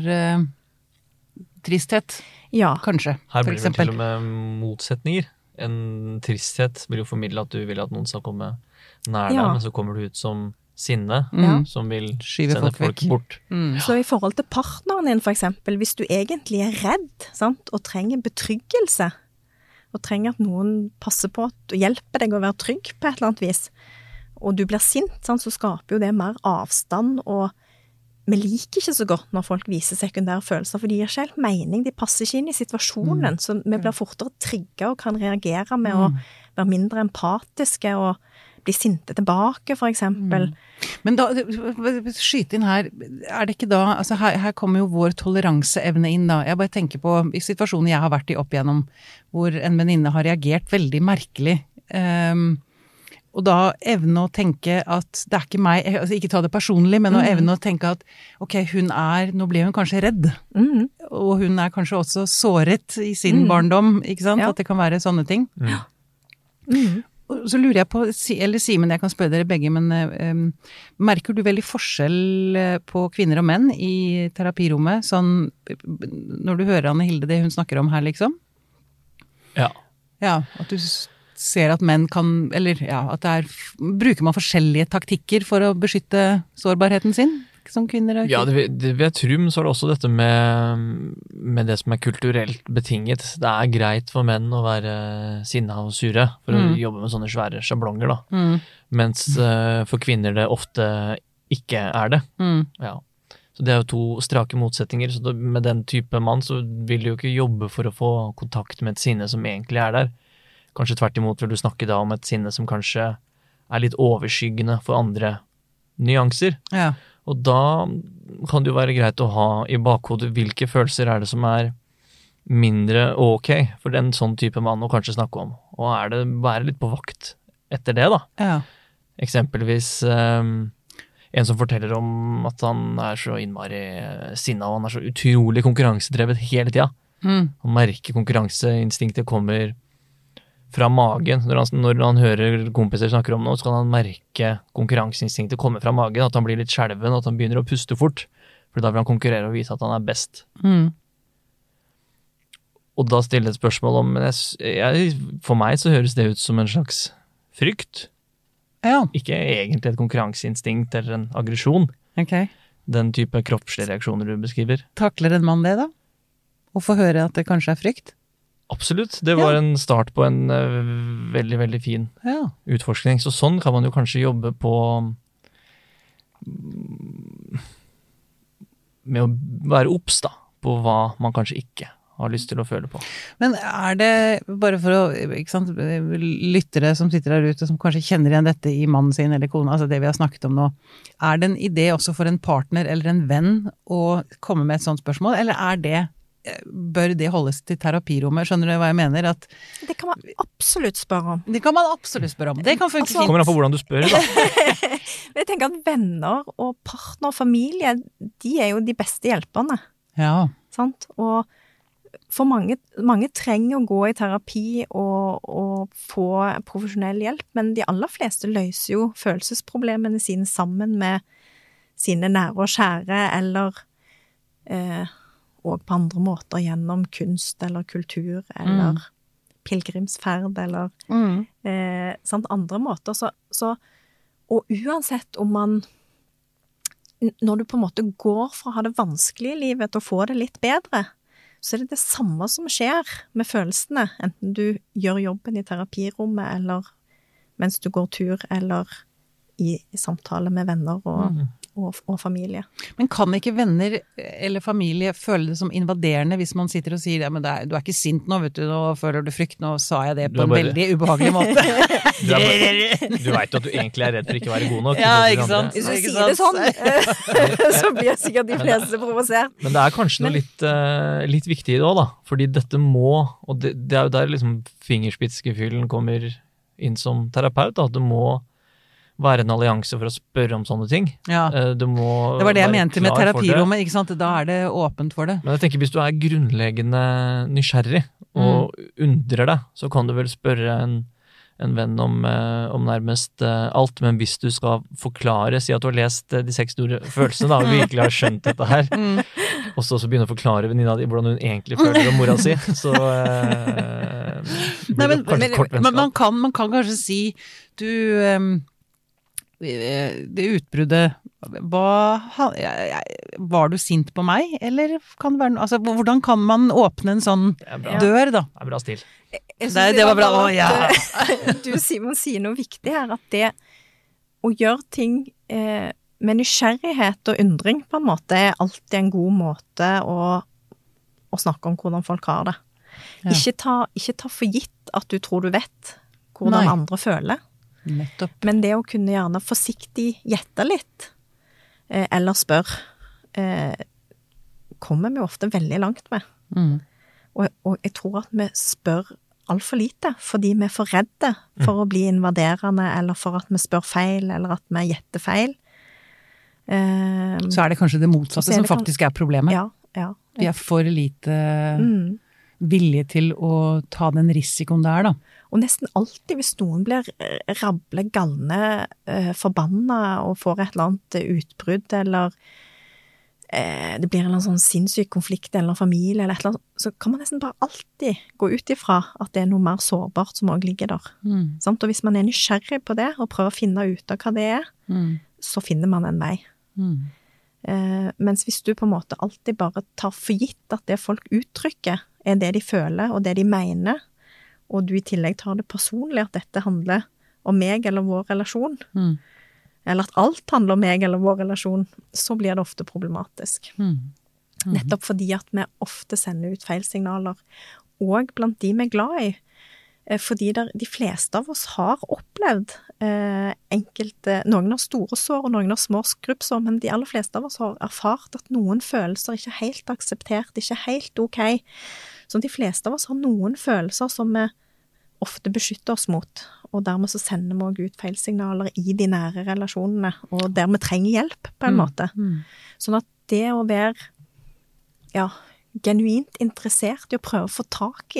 Speaker 2: tristhet, kanskje.
Speaker 3: Her blir det til og med motsetninger. En tristhet vil jo formidle at du vil at noen skal komme nær deg, men så kommer du ut som sinne, som vil sende folk bort.
Speaker 4: Så i forhold til partneren din, for eksempel, hvis du egentlig er redd, sant, og trenger betryggelse, og trenger at noen passer på og hjelper deg å være trygg på et eller annet vis, og du blir sint, så skaper jo det mer avstand, og vi liker ikke så godt når folk viser sekundære følelser, for de gir ikke helt mening, de passer ikke inn i situasjonen, så vi blir fortere trigget og kan reagere med å være mindre empatiske og bli sinte tilbake, for eksempel.
Speaker 2: Men da, skyt inn her, er det ikke da, altså her kommer jo vår toleranseevne inn da, jeg bare tenker på i situasjoner jeg har vært i opp igjennom, hvor en venninne har reagert veldig merkelig, og da evne å tenke at det er ikke meg, altså ikke ta det personlig, men å evne å tenke at ok, nå ble hun kanskje redd, og hun er kanskje også såret i sin barndom, ikke sant? At det kan være sånne ting. Så lurer jeg på, eller Simen, jeg kan spørre dere begge, men merker du veldig forskjell på kvinner og menn i terapirommet, sånn når du hører Anne Hilde det hun snakker om her, liksom? Ja, at du ser at menn kan, eller at bruker man forskjellige taktikker for å beskytte sårbarheten sin, som kvinner?
Speaker 3: Ja, det vil jeg tro, men så er det også dette med det som er kulturelt betinget. Det er greit for menn å være sinna og sure, for å jobbe med sånne svære sjablonger, da. Mens for kvinner det ofte ikke er det. Så det er jo to strake motsetninger, så med den type mann så vil du jo ikke jobbe for å få kontakt med et sinne som egentlig er der. Kanskje tvert imot vil du snakke da om et sinne som kanskje er litt overskyggende for andre nyanser. Og da kan det jo være greit å ha i bakhodet hvilke følelser er det som er mindre ok for den sånn type mann å kanskje snakke om. Og være litt på vakt etter det da. Eksempelvis en som forteller om at han er så innmari sinna, og han er så utrolig konkurransedrevet hele tida. Han merker konkurranseinstinktet kommer fra magen. Når han hører kompiser snakker om noe, så kan han merke konkurranseinstinktet komme fra magen, at han blir litt skjelven, at han begynner å puste fort, for da vil han konkurrere og vise at han best. Og da stiller et spørsmål om, for meg så høres det ut som en slags frykt.
Speaker 2: Ja.
Speaker 3: Ikke egentlig et konkurranseinstinkt eller en aggresjon.
Speaker 2: Ok.
Speaker 3: Den type kroppslige reaksjoner du beskriver.
Speaker 2: Takler en mann det da? Å få høre at det kanskje frykt?
Speaker 3: Absolutt. Det var en start på en veldig, veldig fin utforskning. Så sånn kan man jo kanskje jobbe på med å være obs da, på hva man kanskje ikke har lyst til å føle på.
Speaker 2: Men det, bare for å, ikke sant, lyttere som sitter der ute, som kanskje kjenner igjen dette i mannen sin eller kona, altså det vi har snakket om nå, det en idé også for en partner eller en venn å komme med et sånt spørsmål, eller bør det holdes til terapirommet? Skjønner du hva jeg mener? At
Speaker 4: det kan man absolutt spørre om.
Speaker 2: Det kan man absolutt spørre om. Det kan funke fint.
Speaker 3: Kommer an på hvordan du spør, da.
Speaker 4: Jeg tenker at venner og partner og familie, de jo de beste hjelperne.
Speaker 2: Ja.
Speaker 4: Sant? Og for mange trenger å gå i terapi og få profesjonell hjelp, men de aller fleste løser jo følelsesproblemene sine sammen med sine nære og kjære, eller og på andre måter gjennom kunst eller kultur, eller pilgrimsferd, eller sant, andre måter. Og uansett om man, når du på en måte går fra å ha det vanskelig i livet til å få det litt bedre, så det samme som skjer med følelsene, enten du gjør jobben i terapirommet, eller mens du går tur, eller i samtale med venner og familie. Men kan ikke venner eller familie føle det som invaderende hvis man sitter og sier, ja, men du ikke sint nå, vet du, nå føler du frykt, nå sa jeg det på en veldig ubehagelig måte.
Speaker 3: Du vet jo at du egentlig redd for ikke å være god nok.
Speaker 2: Ja, ikke sant?
Speaker 4: Hvis du sier det sånn, så blir sikkert de fleste provosert.
Speaker 3: Men det kanskje noe litt viktig i det også, da. Fordi dette må, og det jo der liksom fingerspitzgefühlen kommer inn som terapeut, da, at det må være en allianse for å spørre om sånne ting.
Speaker 2: Ja. Det var det jeg mente med terapirommet, ikke sant? Da det åpent for det.
Speaker 3: Men jeg tenker, hvis du grunnleggende nysgjerrig og undrer deg, så kan du vel spørre en venn om nærmest alt, men hvis du skal forklare, si at du har lest de 6 store følelsene, da, og virkelig har skjønt dette her, og så begynne å forklare venninna di hvordan hun egentlig føler om mora si, så blir det kanskje et kort vennskap.
Speaker 2: Man kan kanskje si, det utbruddet, var du sint på meg, eller kan det være, altså, hvordan kan man åpne en sånn dør, da?
Speaker 3: Det bra stil.
Speaker 2: Det var bra,
Speaker 4: Du, Simon, sier noe viktig her, at det å gjøre ting med nysgjerrighet og undring på en måte alltid en god måte å snakke om hvordan folk har det. Ja. Ikke ta for gitt at du tror du vet hvordan andre føler.
Speaker 2: Nettopp. Men
Speaker 4: det å kunne gjerne forsiktig gjette litt, eller spørre, kommer vi ofte veldig langt med. Og jeg tror at vi spør alt for lite, fordi vi for redde for å bli invaderende, eller for at vi spør feil, eller at vi gjetter feil.
Speaker 2: Så det kanskje det motsatte som faktisk problemet.
Speaker 4: Ja.
Speaker 2: Vi for lite vilje til å ta den risikoen der, da.
Speaker 4: Og nesten alltid hvis noen blir rable, galne, forbanna og får et eller annet utbrudd, eller det blir en sånn sinnssyk konflikt eller familie, eller et eller annet, så kan man nesten bare alltid gå ut ifra at det noe mer sårbart som også ligger der. Sant? Og hvis man nysgjerrig på det, og prøver å finne ut av hva det så finner man en vei. Mens hvis du på en måte alltid bare tar for gitt at det folk uttrykker det de føler og det de mener, og du i tillegg tar det personlig at dette handler om meg eller vår relasjon, eller at alt handler om meg eller vår relasjon, så blir det ofte problematisk. Nettopp fordi at vi ofte sender ut feilsignaler, og blant de vi glad i, fordi de fleste av oss har opplevd noen har store sår og noen har små skrubbsår, men de aller fleste av oss har erfart at noen følelser ikke er helt akseptert, ikke helt ok. Så de fleste av oss har noen følelser som vi ofte beskytter oss mot, og dermed så sender vi også ut feilsignaler i de nære relasjonene, og der vi trenger hjelp på en måte. Sånn at det å være genuint interessert i å prøve å få tak i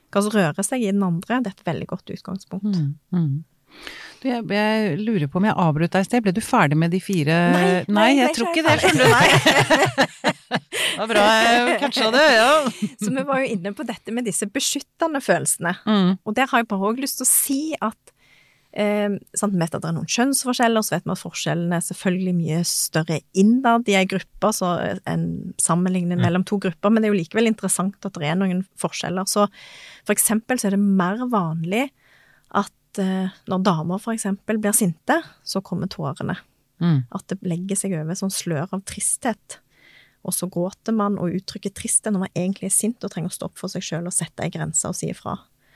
Speaker 4: hva som rører seg i den andre, det er et veldig godt utgangspunkt.
Speaker 2: Du, jeg lurer på om jeg avbrøt deg i sted. Ble du ferdig med de 4? Nei, jeg tror ikke det, skjønner du. Nei. Det var bra jeg catcha det, ja.
Speaker 4: Så vi var jo inne på dette med disse beskyttende følelsene. Og der har jeg bare også lyst til å si at sant, vi vet at det er noen kjønnsforskjeller, så vet vi at forskjellene er selvfølgelig mye større innad i en gruppe enn sammenlignet mellom to grupper, men det er jo likevel interessant at det er noen forskjeller. Så for eksempel så er det mer vanlig at når damer for eksempel blir sinte, så kommer tårene. At det legger seg over sånn slør av tristhet. Og så gråter man og uttrykker tristhet når man egentlig er sint og trenger å stoppe for seg selv og sette en grense og si ifra.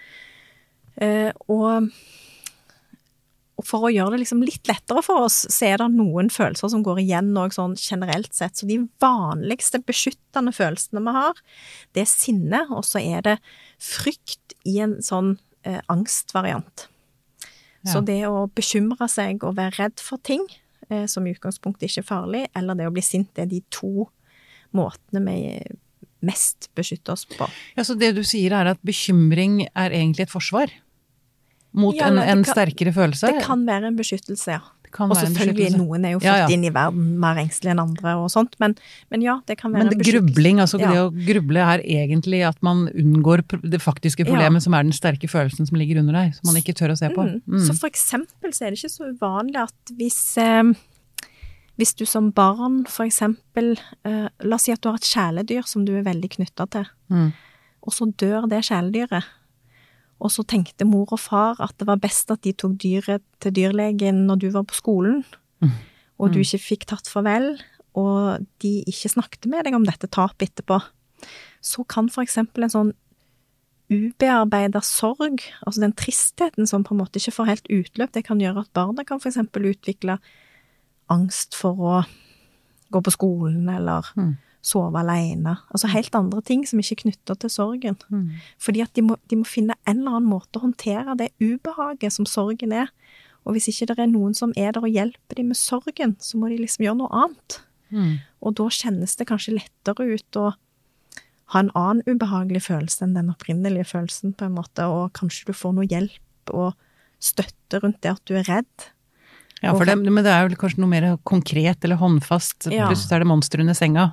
Speaker 4: Og for å gjøre det liksom litt lettere for oss, så er det noen følelser som går igjen også sånn generelt sett. Så de vanligste beskyttende følelsene vi har, det er sinne, og så er det frykt i en sånn angstvariant. Så det å bekymre seg og være redd for ting, som i utgangspunktet ikke er farlig, eller det å bli sint, det er de 2 måtene vi mest beskytter oss på.
Speaker 2: Ja, så det du sier er at bekymring er egentlig et forsvar mot en sterkere følelse?
Speaker 4: Det kan være en beskyttelse, ja. Og selvfølgelig, noen er jo født inn i verden mer engstelig enn andre og sånt, men ja, det kan være en beskyttelse. Men grubling, altså det å gruble er egentlig at man unngår det faktiske problemet som er den sterke følelsen som ligger under deg, som man ikke tør å se på. Så for eksempel så er det ikke så uvanlig at hvis du som barn for eksempel, la oss si at du har et kjæledyr som du er veldig knyttet til, og så dør det kjæledyret, og så tenkte mor og far at det var best at de tok dyret til dyrlegen når du var på skolen, og du ikke fikk tatt farvel, og de ikke snakket med deg om dette tapet etterpå. Så kan for eksempel en sånn ubearbeidet sorg, altså den tristheten som på en måte ikke får helt utløp, det kan gjøre at barna kan for eksempel utvikle angst for å gå på skolen, eller sove alene. Altså helt andre ting som ikke er knyttet til sorgen. Fordi at de må finne en eller annen måte å håndtere det ubehaget som sorgen er. Og hvis ikke det er noen som er der og hjelper dem med sorgen, så må de liksom gjøre noe annet. Og da kjennes det kanskje lettere ut å ha en annen ubehagelig følelse enn den opprinnelige følelsen på en måte, og kanskje du får noe hjelp og støtte rundt det at du er redd. Ja,
Speaker 2: men det er jo kanskje noe mer konkret eller håndfast. Plutselig er det monster under senga.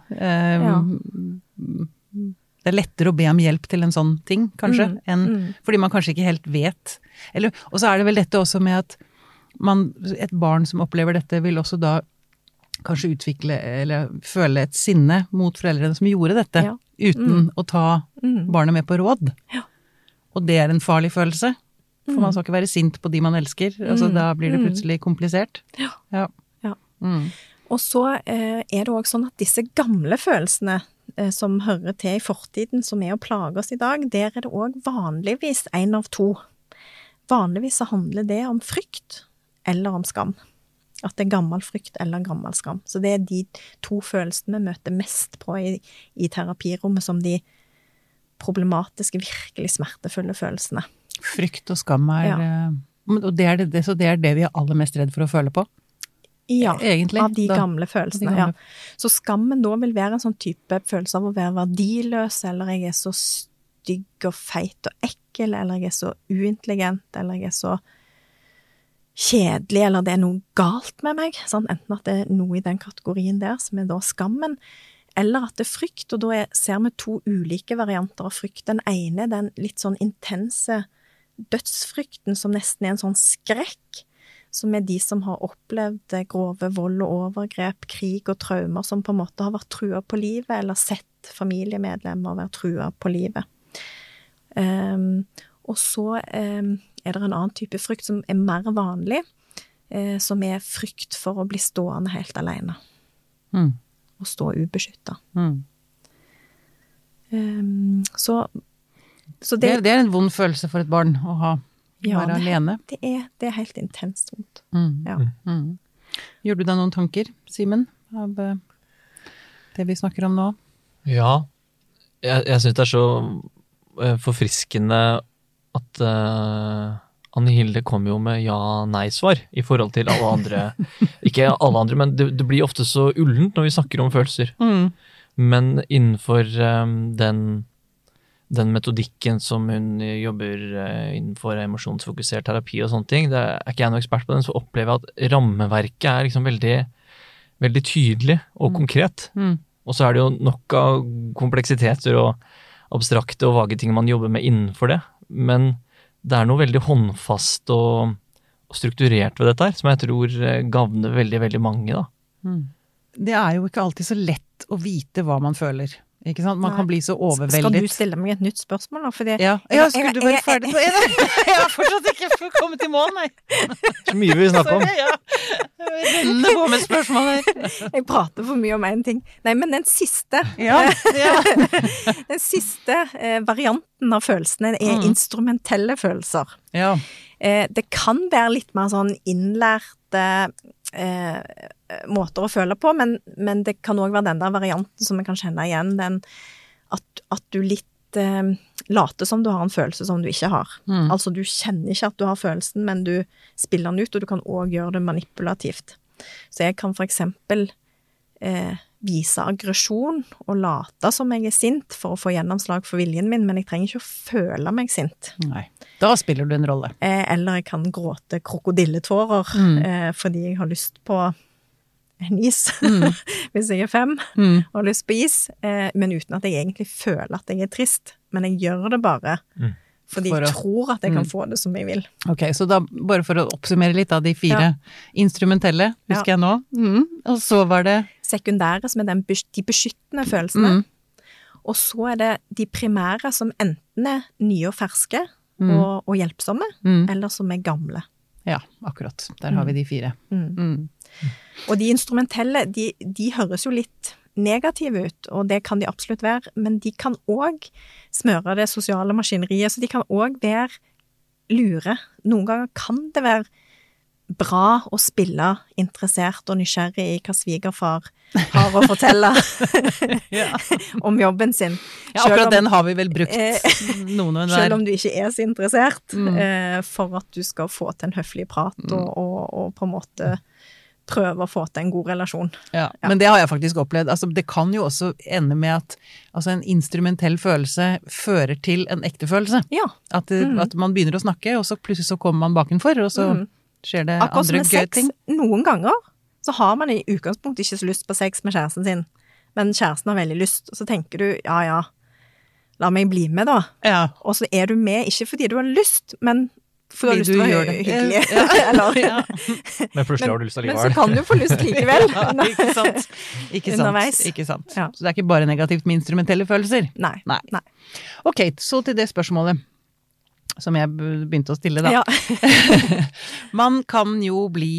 Speaker 2: Det er lettere å be om hjelp til en sånn ting, kanskje, fordi man kanskje ikke helt vet. Og så er det vel dette også med at et barn som opplever dette vil også da kanskje utvikle eller føle et sinne mot foreldrene som gjorde dette, uten å ta barnet med på råd. Og det er en farlig følelse. For man skal ikke være sint på de man elsker, altså da blir det plutselig komplisert. Ja.
Speaker 4: Og så er det også sånn at disse gamle følelsene som hører til i fortiden, som er å plage oss i dag, der er det også vanligvis en av 2. Vanligvis så handler det om frykt eller om skam. At det er gammel frykt eller gammel skam. Så det er de 2 følelsene vi møter mest på i terapirommet som de problematiske, virkelig smertefulle følelsene.
Speaker 2: Frykt og skam og det er det vi er aller mest redd for å føle på?
Speaker 4: Ja,
Speaker 2: egentlig,
Speaker 4: av de gamle følelsene, ja. Så skammen da vil være en sånn type følelse av å være verdiløs, eller jeg er så stygg og feit og ekkel, eller jeg er så uintelligent, eller jeg er så kjedelig, eller det er noe galt med meg, sånn, enten at det er noe i den kategorien der, som er da skammen, eller at det er frykt, og da ser vi 2 ulike varianter av frykt. Den ene er den litt sånn intense dødsfrykten, som nesten er en sånn skrekk, som er de som har opplevd grove vold og overgrep, krig og traumer, som på en måte har vært trua på livet, eller sett familiemedlemmer være trua på livet. Og så er det en annen type frykt som er mer vanlig, som er frykt for å bli stående helt alene. Og stå ubeskyttet. Så det
Speaker 2: er en vond følelse for et barn å være alene.
Speaker 4: Det er helt intenst vondt.
Speaker 2: Gjør du deg noen tanker, Simen, av det vi snakker om nå?
Speaker 3: Ja, jeg synes det er så forfriskende at Anne Hilde kom jo med ja-nei-svar i forhold til alle andre. Ikke alle andre, men det blir ofte så ullent når vi snakker om følelser. Men innenfor den metodikken som hun jobber innenfor emosjonsfokusert terapi og sånne ting, det ikke jeg noe ekspert på den, så opplever jeg at rammeverket liksom veldig, veldig tydelig og konkret. Og så det jo nok av kompleksiteter og abstrakte og vage ting man jobber med innenfor det, men det noe veldig håndfast og strukturert ved dette her, som jeg tror gavner veldig, veldig mange da.
Speaker 2: Det jo ikke alltid så lett å vite hva man føler. Ikke sant? Man kan bli så overveldet.
Speaker 4: Skal du stille meg et nytt spørsmål da? Fordi
Speaker 2: ja, skulle du være ferdig? Jeg har fortsatt ikke kommet i mål, nei.
Speaker 3: Så mye vi snakker om.
Speaker 2: Ja, rennende på med spørsmål her.
Speaker 4: Jeg prater for mye om en ting. Nei, men den siste, den siste varianten av følelsene instrumentelle følelser.
Speaker 2: Ja.
Speaker 4: Det kan være litt mer sånn innlærte måter å føle på, men det kan også være den der varianten som vi kan kjenne igjen, den at du litt later som du har en følelse som du ikke har. Altså du kjenner ikke at du har følelsen, men du spiller den ut, og du kan også gjøre det manipulativt. Så jeg kan for eksempel vise aggresjon og late som jeg sint for å få gjennomslag for viljen min, men jeg trenger ikke å føle meg sint.
Speaker 2: Nei, da spiller du en rolle.
Speaker 4: Eller jeg kan gråte krokodilletårer fordi jeg har lyst på en is, hvis jeg 5 og har lyst på is, men uten at jeg egentlig føler at jeg trist. Men jeg gjør det bare fordi jeg tror at jeg kan få det som jeg vil. Ok, så da, bare for å oppsummere litt av de 4 instrumentelle, husker jeg nå. Og så var det sekundære, som de beskyttende følelsene. Og så det de primære, som enten nye og ferske og hjelpsomme, eller som gamle. Ja, akkurat. Der har vi de 4. Og de instrumentelle, de høres jo litt negative ut, og det kan de absolutt være, men de kan også smøre det sosiale maskineriet, så de kan også være lure. Noen ganger kan det være bra å spille interessert og nysgjerrig i hva svigerfar har å fortelle om jobben sin. Ja, akkurat den har vi vel brukt noen og selv om du ikke så interessert, for at du skal få til en høflig prat og på en måte prøve å få til en god relasjon. Ja, men det har jeg faktisk opplevd. Altså, det kan jo også ende med at en instrumentell følelse fører til en ekte følelse. Ja. At man begynner å snakke, og så plutselig så kommer man bakenfor, og så skjer det andre gøy ting. Noen ganger så har man i utgangspunktet ikke så lyst på sex med kjæresten sin, men kjæresten har veldig lyst, og så tenker du, ja, la meg bli med da. Ja. Og så du med, ikke fordi du har lyst, men fordi du gjør det hyggelig.
Speaker 3: Men plutselig har du lyst allikevel.
Speaker 4: Men så kan du få lyst likevel.
Speaker 2: Ikke sant. Ja. Så det ikke bare negativt med instrumentelle følelser? Nei. Ok, så til det spørsmålet som jeg begynte å stille da. Ja. Man kan jo bli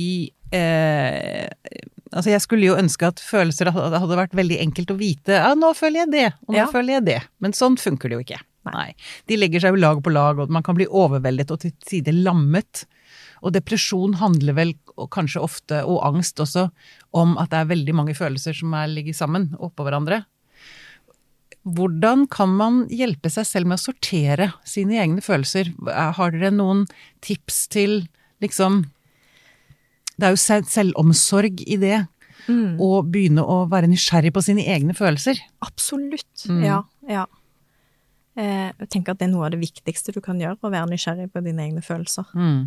Speaker 2: altså jeg skulle jo ønske at følelser hadde vært veldig enkelt å vite, ja, nå føler jeg det, og nå føler jeg det. Men sånn funker det jo ikke. Nei. De legger seg jo lag på lag, og man kan bli overveldet og til side lammet. Og depresjon handler vel, og kanskje ofte, og angst også, om at det veldig mange følelser som ligger sammen oppå hverandre. Hvordan kan man hjelpe seg selv med å sortere sine egne følelser? Har dere noen tips til, liksom, det jo selvomsorg i det, å begynne å være nysgjerrig på sine egne følelser? Absolutt, ja. Jeg tenker at det noe av det viktigste du kan gjøre, å være nysgjerrig på dine egne følelser.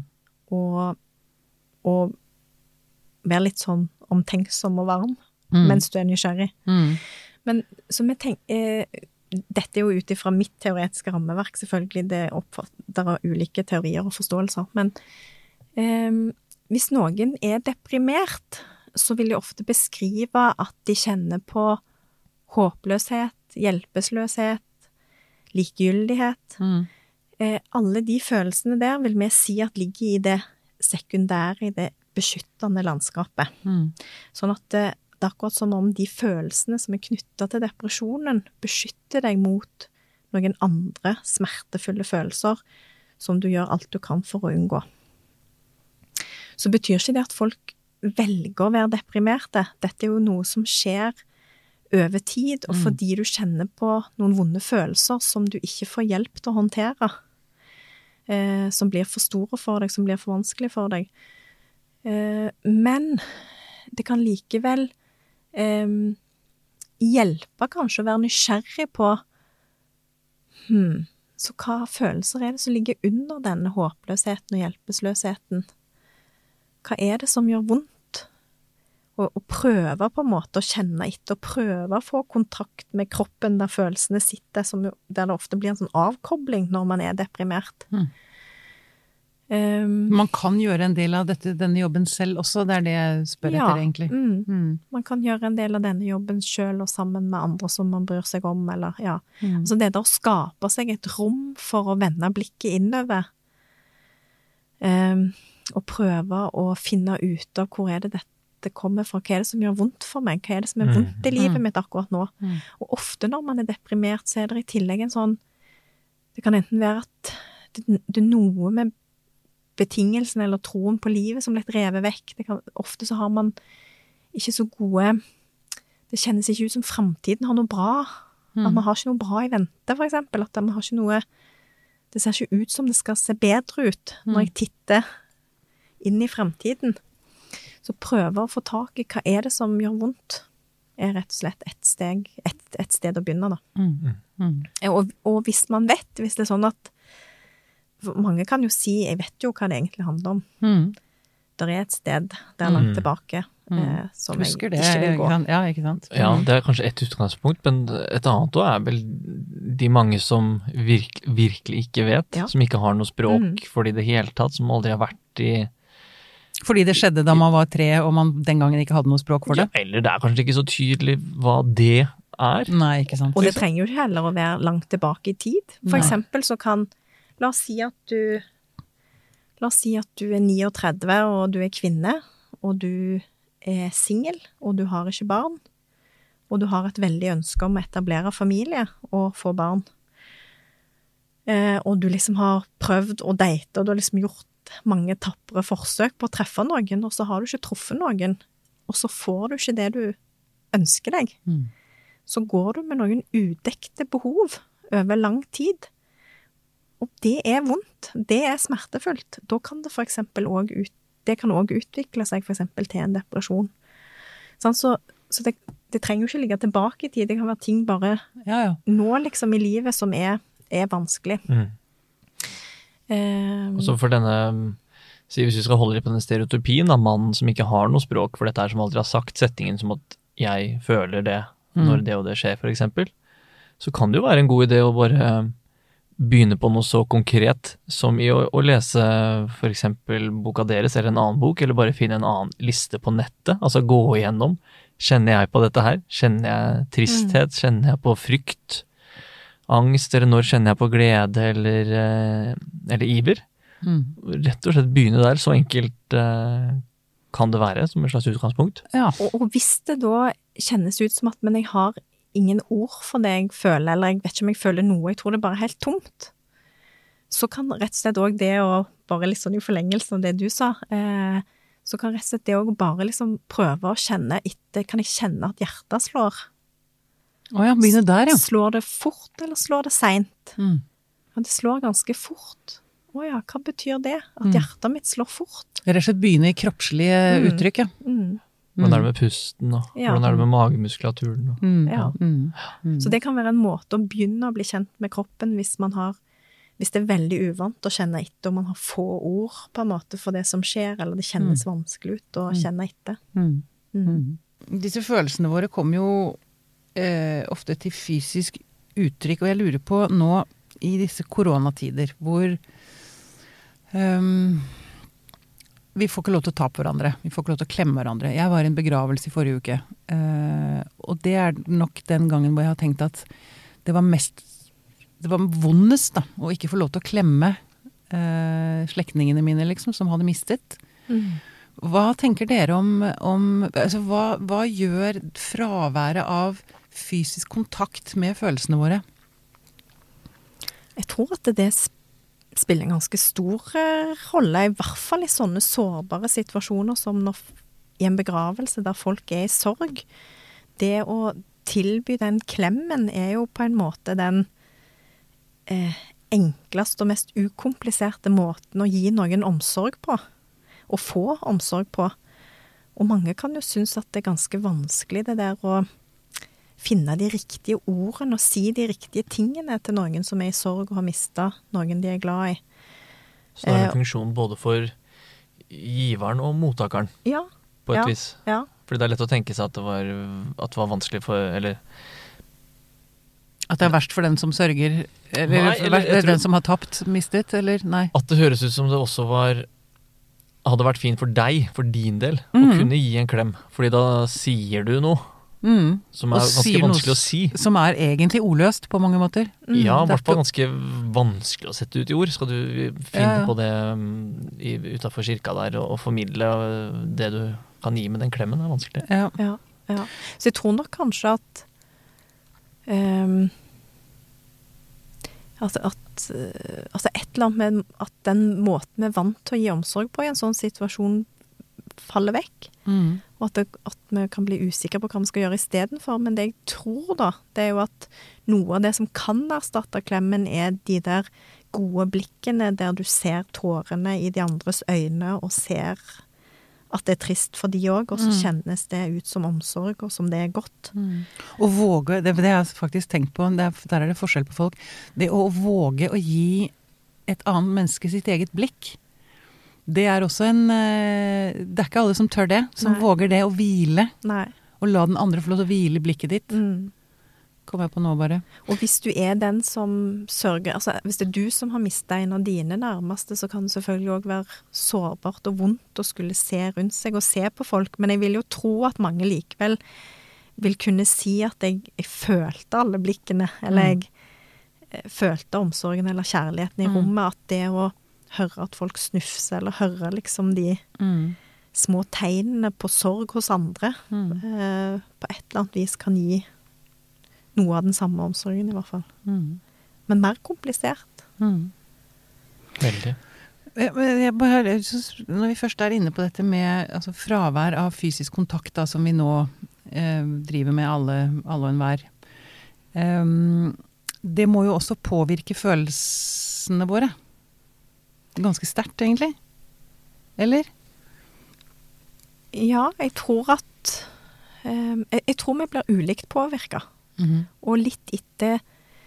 Speaker 2: Og være litt sånn omtenksom og varm, mens du nysgjerrig. Men som jeg tenker, dette jo ut ifra mitt teoretiske rammeverk, selvfølgelig, det oppfatter av ulike teorier og forståelser, men hvis noen deprimert, så vil de ofte beskrive at de kjenner på håpløshet, hjelpeløshet, likegyldighet. Alle de følelsene der vil vi si at ligger i det sekundære, i det beskyttende landskapet. Sånn at det akkurat som om de følelsene som knyttet til depresjonen beskytter deg mot noen andre smertefulle følelser som du gjør alt du kan for å unngå. Så betyr ikke det at folk velger å være deprimerte. Dette jo noe som skjer over tid, og fordi du kjenner på noen vonde følelser som du ikke får hjelp til å håndtere, som blir for store for deg, som blir for vanskelig for deg. Men det kan likevel hjelpe kanskje å være nysgjerrig på
Speaker 4: Så hva følelser det som ligger under denne håpløsheten og hjelpeløsheten? Hva det som gjør vondt? Og prøve på en måte å kjenne etter, og prøve å få kontakt med kroppen der følelsene sitter, der det ofte blir en sånn avkobling når man deprimert.
Speaker 2: Man kan gjøre en del av denne jobben selv også, det det jeg spør etter egentlig.
Speaker 4: Man kan gjøre en del av denne jobben selv og sammen med andre som man bryr seg om, eller Altså det der å skape seg et rom for å vende blikket innover, og prøve å finne ut av hvor det kommer fra, hva det som gjør vondt for meg, hva det som vondt i livet mitt akkurat nå. Og ofte når man deprimert, så det i tillegg en sånn, det kan enten være at det noe med betingelsen eller troen på livet som litt revet vekk. Ofte så har man ikke så gode, det kjennes ikke ut som fremtiden har noe bra. At man har ikke noe bra i vente, for eksempel. At man har ikke noe, det ser ikke ut som det skal se bedre ut når jeg titter inn i fremtiden. Så prøve å få tak i hva det som gjør vondt, rett og slett et sted å begynne da. Og hvis man vet, hvis det sånn at mange kan jo si, jeg vet jo hva det egentlig handler om. Der et sted der langt tilbake som
Speaker 2: Husker
Speaker 4: jeg ikke vil gå.
Speaker 2: Ja, ikke sant?
Speaker 3: Ja, det kanskje et utgangspunkt, men et annet også vel de mange som virkelig ikke vet, som ikke har noe språk for det i det hele tatt, som aldri har vært i...
Speaker 2: Fordi det skjedde da man var 3, og man den gangen ikke hadde noe språk for det?
Speaker 3: Ja, eller det kanskje ikke så tydelig hva det
Speaker 2: Nei, ikke sant.
Speaker 4: Og det trenger jo ikke heller å være langt tilbake i tid. For eksempel så kan La oss si at du er 39, og du kvinne, og du single, og du har ikke barn, og du har et veldig ønske om å etablere familie og få barn. Og du liksom har prøvd å date, og du har liksom gjort mange tappere forsøk på å treffe noen, og så har du ikke truffet noen, og så får du ikke det du ønsker deg. Så går du med noen udekte behov over lang tid, og det vondt, det smertefullt. Da kan det for eksempel det kan også utvikle seg for eksempel til en depresjon. Så det trenger jo ikke ligge tilbake i tid, det kan være ting bare nå liksom i livet som vanskelig.
Speaker 3: Og så for denne, hvis vi skal holde litt på den stereotypien av mannen som ikke har noe språk for dette som aldri har sagt settingen som at jeg føler det når det og det skjer for eksempel, så kan det jo være en god idé å bare begynne på noe så konkret som i å lese for eksempel boka deres eller en annen bok, eller bare finne en annen liste på nettet, altså gå igjennom, kjenner jeg på dette her? Kjenner jeg tristhet? Kjenner jeg på frykt? Angst? Eller når kjenner jeg på glede eller iver? Rett og slett begynne der, så enkelt kan det være som et slags utgangspunkt.
Speaker 2: Ja.
Speaker 4: Og hvis det da kjennes ut som at men jeg har ingen ord for det jeg føler, eller jeg vet ikke om jeg føler noe, jeg tror det bare helt tomt, så kan rett og slett også det å bare litt sånn i forlengelsen av det du sa, så kan rett og slett det også bare liksom prøve å kjenne etter, kan jeg kjenne at hjertet slår?
Speaker 2: Begynne der,
Speaker 4: Slår det fort, eller slår det sent? Ja, det slår ganske fort. Hva betyr det? At hjertet mitt slår fort?
Speaker 2: Rett og slett begynne i kroppslige uttrykk,
Speaker 3: Hvordan det med pusten, og hvordan det med magemuskulaturen?
Speaker 4: Så det kan være en måte å begynne å bli kjent med kroppen hvis det veldig uvant å kjenne etter, og man har få ord på en måte for det som skjer, eller det kjennes vanskelig ut å kjenne etter.
Speaker 2: Disse følelsene våre kommer jo ofte til fysisk uttrykk, og jeg lurer på nå i disse koronatider hvor vi får ikke lov til å ta på hverandre, vi får ikke lov til å klemme hverandre. Jeg var i en begravelse i forrige uke, og det nok den gangen hvor jeg har tenkt at det var vondest da, å ikke få lov til å klemme slektningene mine liksom, som hadde mistet. Hva tenker dere om altså, hva gjør fraværet av fysisk kontakt med følelsene våre?
Speaker 4: Jeg tror at det spiller en ganske stor rolle, i hvert fall i sånne sårbare situasjoner som i en begravelse der folk i sorg. Det å tilby den klemmen jo på en måte den enkleste og mest ukompliserte måten å gi noen omsorg på, og få omsorg på. Og mange kan jo synes at det ganske vanskelig det der å finne de riktige ordene og si de riktige tingene til noen som I sorg og har mistet noen de glad I.
Speaker 3: Så det en funksjon både for giveren og mottakeren,
Speaker 4: Ja.
Speaker 3: på et vis.
Speaker 4: Ja.
Speaker 3: Fordi det lett å tenke seg at det var vanskelig for, eller...
Speaker 2: At det verst for den som sørger, eller,
Speaker 3: Nei, eller jeg tror-
Speaker 2: den som har tapt, mistet, eller nei?
Speaker 3: At det høres ut som det også hadde vært fint for deg, for din del, å kunne gi en klem. Fordi da sier du noe som
Speaker 2: Og
Speaker 3: ganske
Speaker 2: sier noe
Speaker 3: vanskelig å si.
Speaker 2: Som egentlig ordløst på mange måter.
Speaker 3: Ja, i
Speaker 2: det er
Speaker 3: hvert fall ganske vanskelig å sette ut I ord. Skal du finne på det utenfor kirka der, og formidle det du kan gi med den klemmen, er vanskelig.
Speaker 2: Ja.
Speaker 4: Ja. Så jeg tror nok kanskje at altså et eller annet med at den måten vi vant til å gi omsorg på I en sånn situasjon faller vekk, og at vi kan bli usikre på hva vi skal gjøre I stedet for, men det jeg tror da, det jo at noe av det som kan erstatte klemmen de der gode blikkene der du ser tårene I de andres øyne og ser at det trist for de også, og så kjennes det ut som omsorg, og som det godt.
Speaker 2: Å våge, det har jeg faktisk tenkt på, der det forskjell på folk, det å våge å gi et annet menneske sitt eget blikk, det også det ikke alle som tør det, som våger det å hvile,
Speaker 4: Nei.
Speaker 2: og la den andre få lov til å hvile blikket ditt. Kommer jeg på nå bare.
Speaker 4: Og hvis du den som sørger, altså hvis det du som har mistet en av dine nærmeste, så kan det selvfølgelig også være sårbart og vondt å skulle se rundt seg og se på folk, men jeg vil jo tro at mange likevel vil kunne si at jeg følte alle blikkene, eller jeg følte omsorgen eller kjærligheten I rommet, at det å høre at folk snufser, eller høre liksom de små tegnene på sorg hos andre, på et eller annet vis kan gi noe av den samme omsorgen I hvert fall. Men mer komplisert.
Speaker 3: Veldig.
Speaker 2: Når vi først inne på dette med fravær av fysisk kontakt, da, som vi nå driver med alle og enhver, det må jo også påvirke følelsene våre. Ganske sterkt, egentlig. Eller? Ja, jeg tror at jeg tror vi blir ulikt påvirket. Og litt etter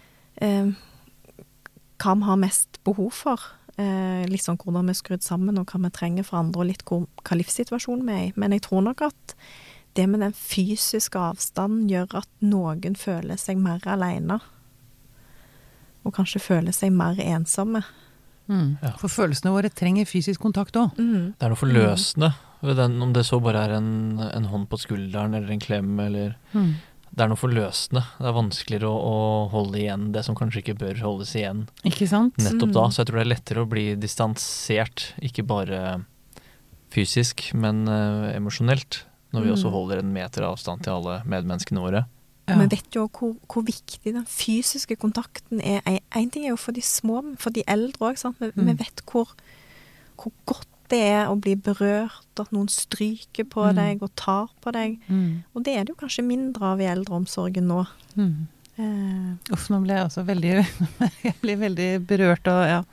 Speaker 2: hva vi har mest behov for. Litt sånn hvordan vi er skrudd sammen, og hva vi trenger for andre, og litt hva livssituasjonen vi I. Men jeg tror nok at det med den fysiske avstanden gjør at noen føler seg mer alene. Og kanskje føler seg mer ensomme.
Speaker 3: Ja.
Speaker 2: For følelsene våre trenger fysisk kontakt også.
Speaker 3: Det noe forløsende ved den, om det så bare en hånd på skulderen eller en klem, eller det noe forløsende. Det vanskeligere å holde igjen det som kanskje ikke bør holdes igjen.
Speaker 2: Ikke sant?
Speaker 3: Nettopp da, så jeg tror det lettere å bli distansert, ikke bare fysisk, men emosjonelt, når vi også holder en meter avstand til alle medmenneskene våre.
Speaker 4: Ja. Vi vet jo hvor viktig den fysiske kontakten en ting jo for de små, for de eldre også, sant? Vi vet hvor godt det å bli berørt, at noen stryker på deg og tar på deg. Og det det jo kanskje mindre av I eldreomsorgen nå.
Speaker 2: Uff, nå ble jeg også jeg blir veldig berørt, og ja.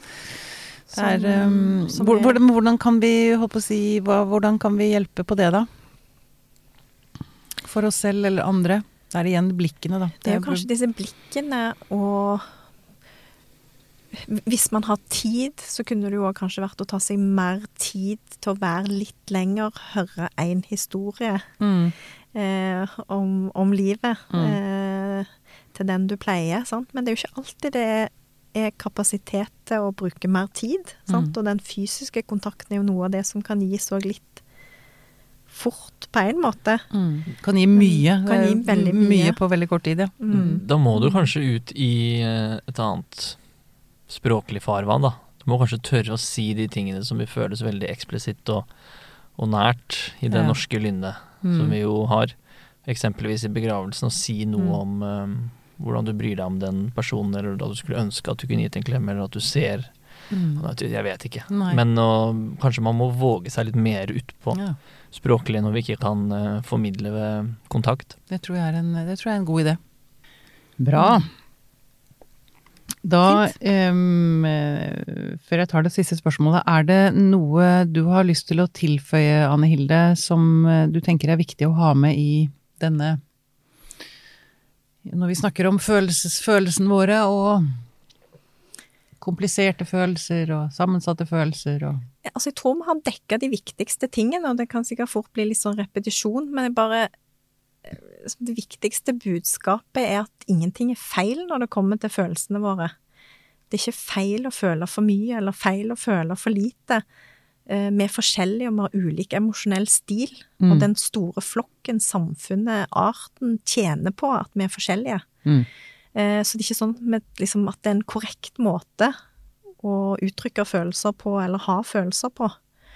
Speaker 2: Hvordan kan vi, holdt på å si, hvordan kan vi hjelpe på det da? For oss selv eller andre? Det igjen blikkene da.
Speaker 4: Det jo kanskje disse blikkene, og hvis man har tid, så kunne det jo også kanskje vært å ta seg mer tid til å være litt lenger, høre en historie om livet til den du pleier, sant? Men det jo ikke alltid det kapasitet til å bruke mer tid, sant? Og den fysiske kontakten jo noe av det som kan gi så litt fort på en måte.
Speaker 2: Kan gi mye.
Speaker 4: Kan gi veldig mye
Speaker 2: på veldig kort tid, ja.
Speaker 3: Da må du kanskje ut I et annet språklig farvann, da. Du må kanskje tørre å si de tingene som vi føles veldig eksplisitt og nært I det norske lynnet, som vi jo har eksempelvis I begravelsen, og si noe om hvordan du bryr deg om den personen, eller da du skulle ønske at du kunne gitt en klem, eller at du ser jeg vet ikke.
Speaker 2: Nei.
Speaker 3: Men kanskje man må våge seg litt mer ut på språklig når vi ikke kan formidle ved kontakt.
Speaker 2: Det tror jeg en god idé. Bra. Da, før jeg tar det siste spørsmålet, det noe du har lyst til å tilføye, Anne Hilde, som du tenker viktig å ha med I denne når vi snakker om følelsene våre, og kompliserte følelser, og sammensatte følelser, og...
Speaker 4: Altså, jeg tror vi har dekket de viktigste tingene, og det kan sikkert fort bli litt sånn repetisjon, men det viktigste budskapet at ingenting feil når det kommer til følelsene våre. Det ikke feil å føle for mye, eller feil å føle for lite. Vi forskjellige, og vi har ulik emosjonell stil, og den store flokken, samfunnet, arten, tjener på at vi forskjellige. Så det ikke sånn liksom, at det en korrekt måte å uttrykke følelser på, eller ha følelser på.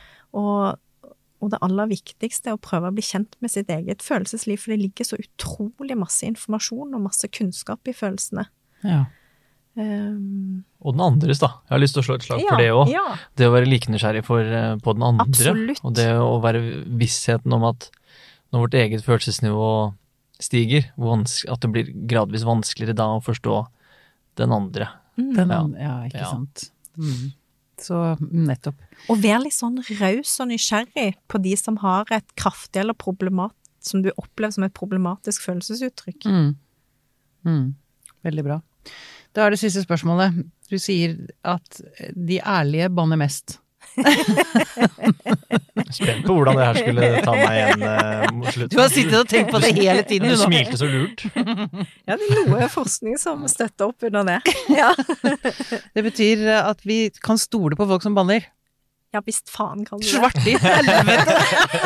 Speaker 4: Og det aller viktigste å prøve å bli kjent med sitt eget følelsesliv, for det ligger så utrolig masse informasjon og masse kunnskap i følelsene.
Speaker 2: Ja.
Speaker 3: Og den andres da. Jeg har lyst til å slå et slag for det også. Ja. Det å være like nysgjerrig på den andre. Absolutt. Og det å være vissheten om at når vårt eget følelsesnivå stiger, at det blir gradvis vanskeligere da å forstå den andre.
Speaker 2: Ikke sant. Så nettopp.
Speaker 4: Og være litt sånn raus og nysgjerrig på de som har et kraftig eller som du opplever som et problematisk følelsesuttrykk.
Speaker 2: Veldig bra. Da det siste spørsmålet. Du sier at de ærlige banner mest.
Speaker 3: Spent på hvordan det her skulle ta meg igjen mot slutten.
Speaker 2: Du har sittet og tenkt på det hele tiden.
Speaker 3: Du smilte så lurt.
Speaker 4: Ja, det noe forskning som støtter opp under det. Ja.
Speaker 2: Det betyr at vi kan stole på folk som banner.
Speaker 4: Ja, visst faen kan du det.
Speaker 2: Svart i helvete!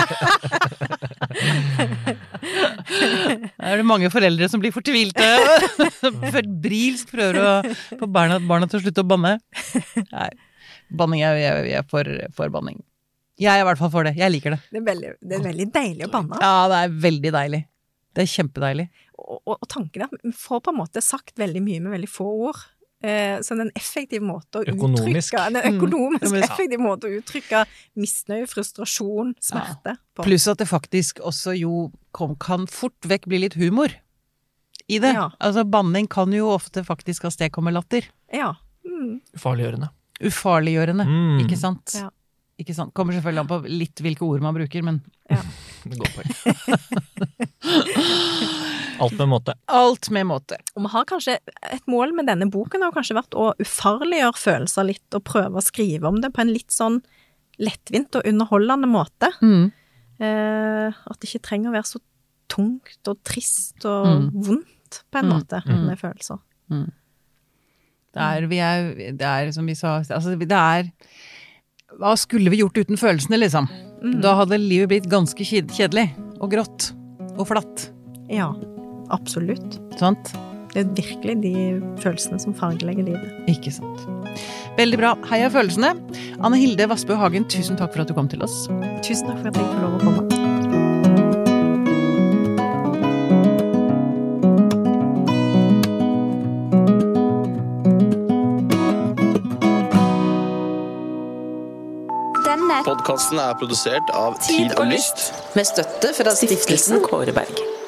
Speaker 2: Det det mange foreldre som blir fortvilte. Febrilsk prøver å få barna til å slutte å banne. Nei. Banning jeg for banning. Jeg i hvert fall for det. Jeg liker det.
Speaker 4: Det veldig deilig å banne.
Speaker 2: Ja, det veldig deilig. Det kjempedeilig.
Speaker 4: Og tanken vi får på en måte sagt veldig mye med veldig få ord. Så det en effektiv måte å uttrykke effektiv måte å uttrykke misnøye, frustrasjon, smerte på.
Speaker 2: Pluss at det faktisk også kan fort vekk bli litt humor i det. Ja. Altså banning kan jo ofte faktisk avstedkomme latter.
Speaker 4: Ja.
Speaker 3: Ufarliggjørende,
Speaker 2: ikke sant? Ja. Ikke sant? Kommer selvfølgelig an på litt hvilke ord man bruker, men
Speaker 3: det går på. Alt med måte.
Speaker 2: Alt med måte.
Speaker 4: Og vi har kanskje et mål med denne boken har kanskje vært å ufarliggjøre følelser litt og prøve å skrive om det på en litt sånn lettvint og underholdende måte. At det ikke trenger å være så tungt og trist og vondt på en måte med følelser.
Speaker 2: Det som vi sa, altså hva skulle vi gjort uten følelsene, liksom? Da hadde livet blitt ganske kjedelig og grått og flatt.
Speaker 4: Ja, absolutt.
Speaker 2: Sant?
Speaker 4: Det virkelig de følelsene som fargelegger livet.
Speaker 2: Ikke sant. Veldig bra. Heia følelsene. Anne Hilde Vassbø Hagen, tusen takk for at du kom til oss.
Speaker 4: Tusen takk for at jeg får lov å komme.
Speaker 7: Podcasten produsert av Tid og Lyst,
Speaker 8: med støtte fra Stiftelsen Kåre Berg.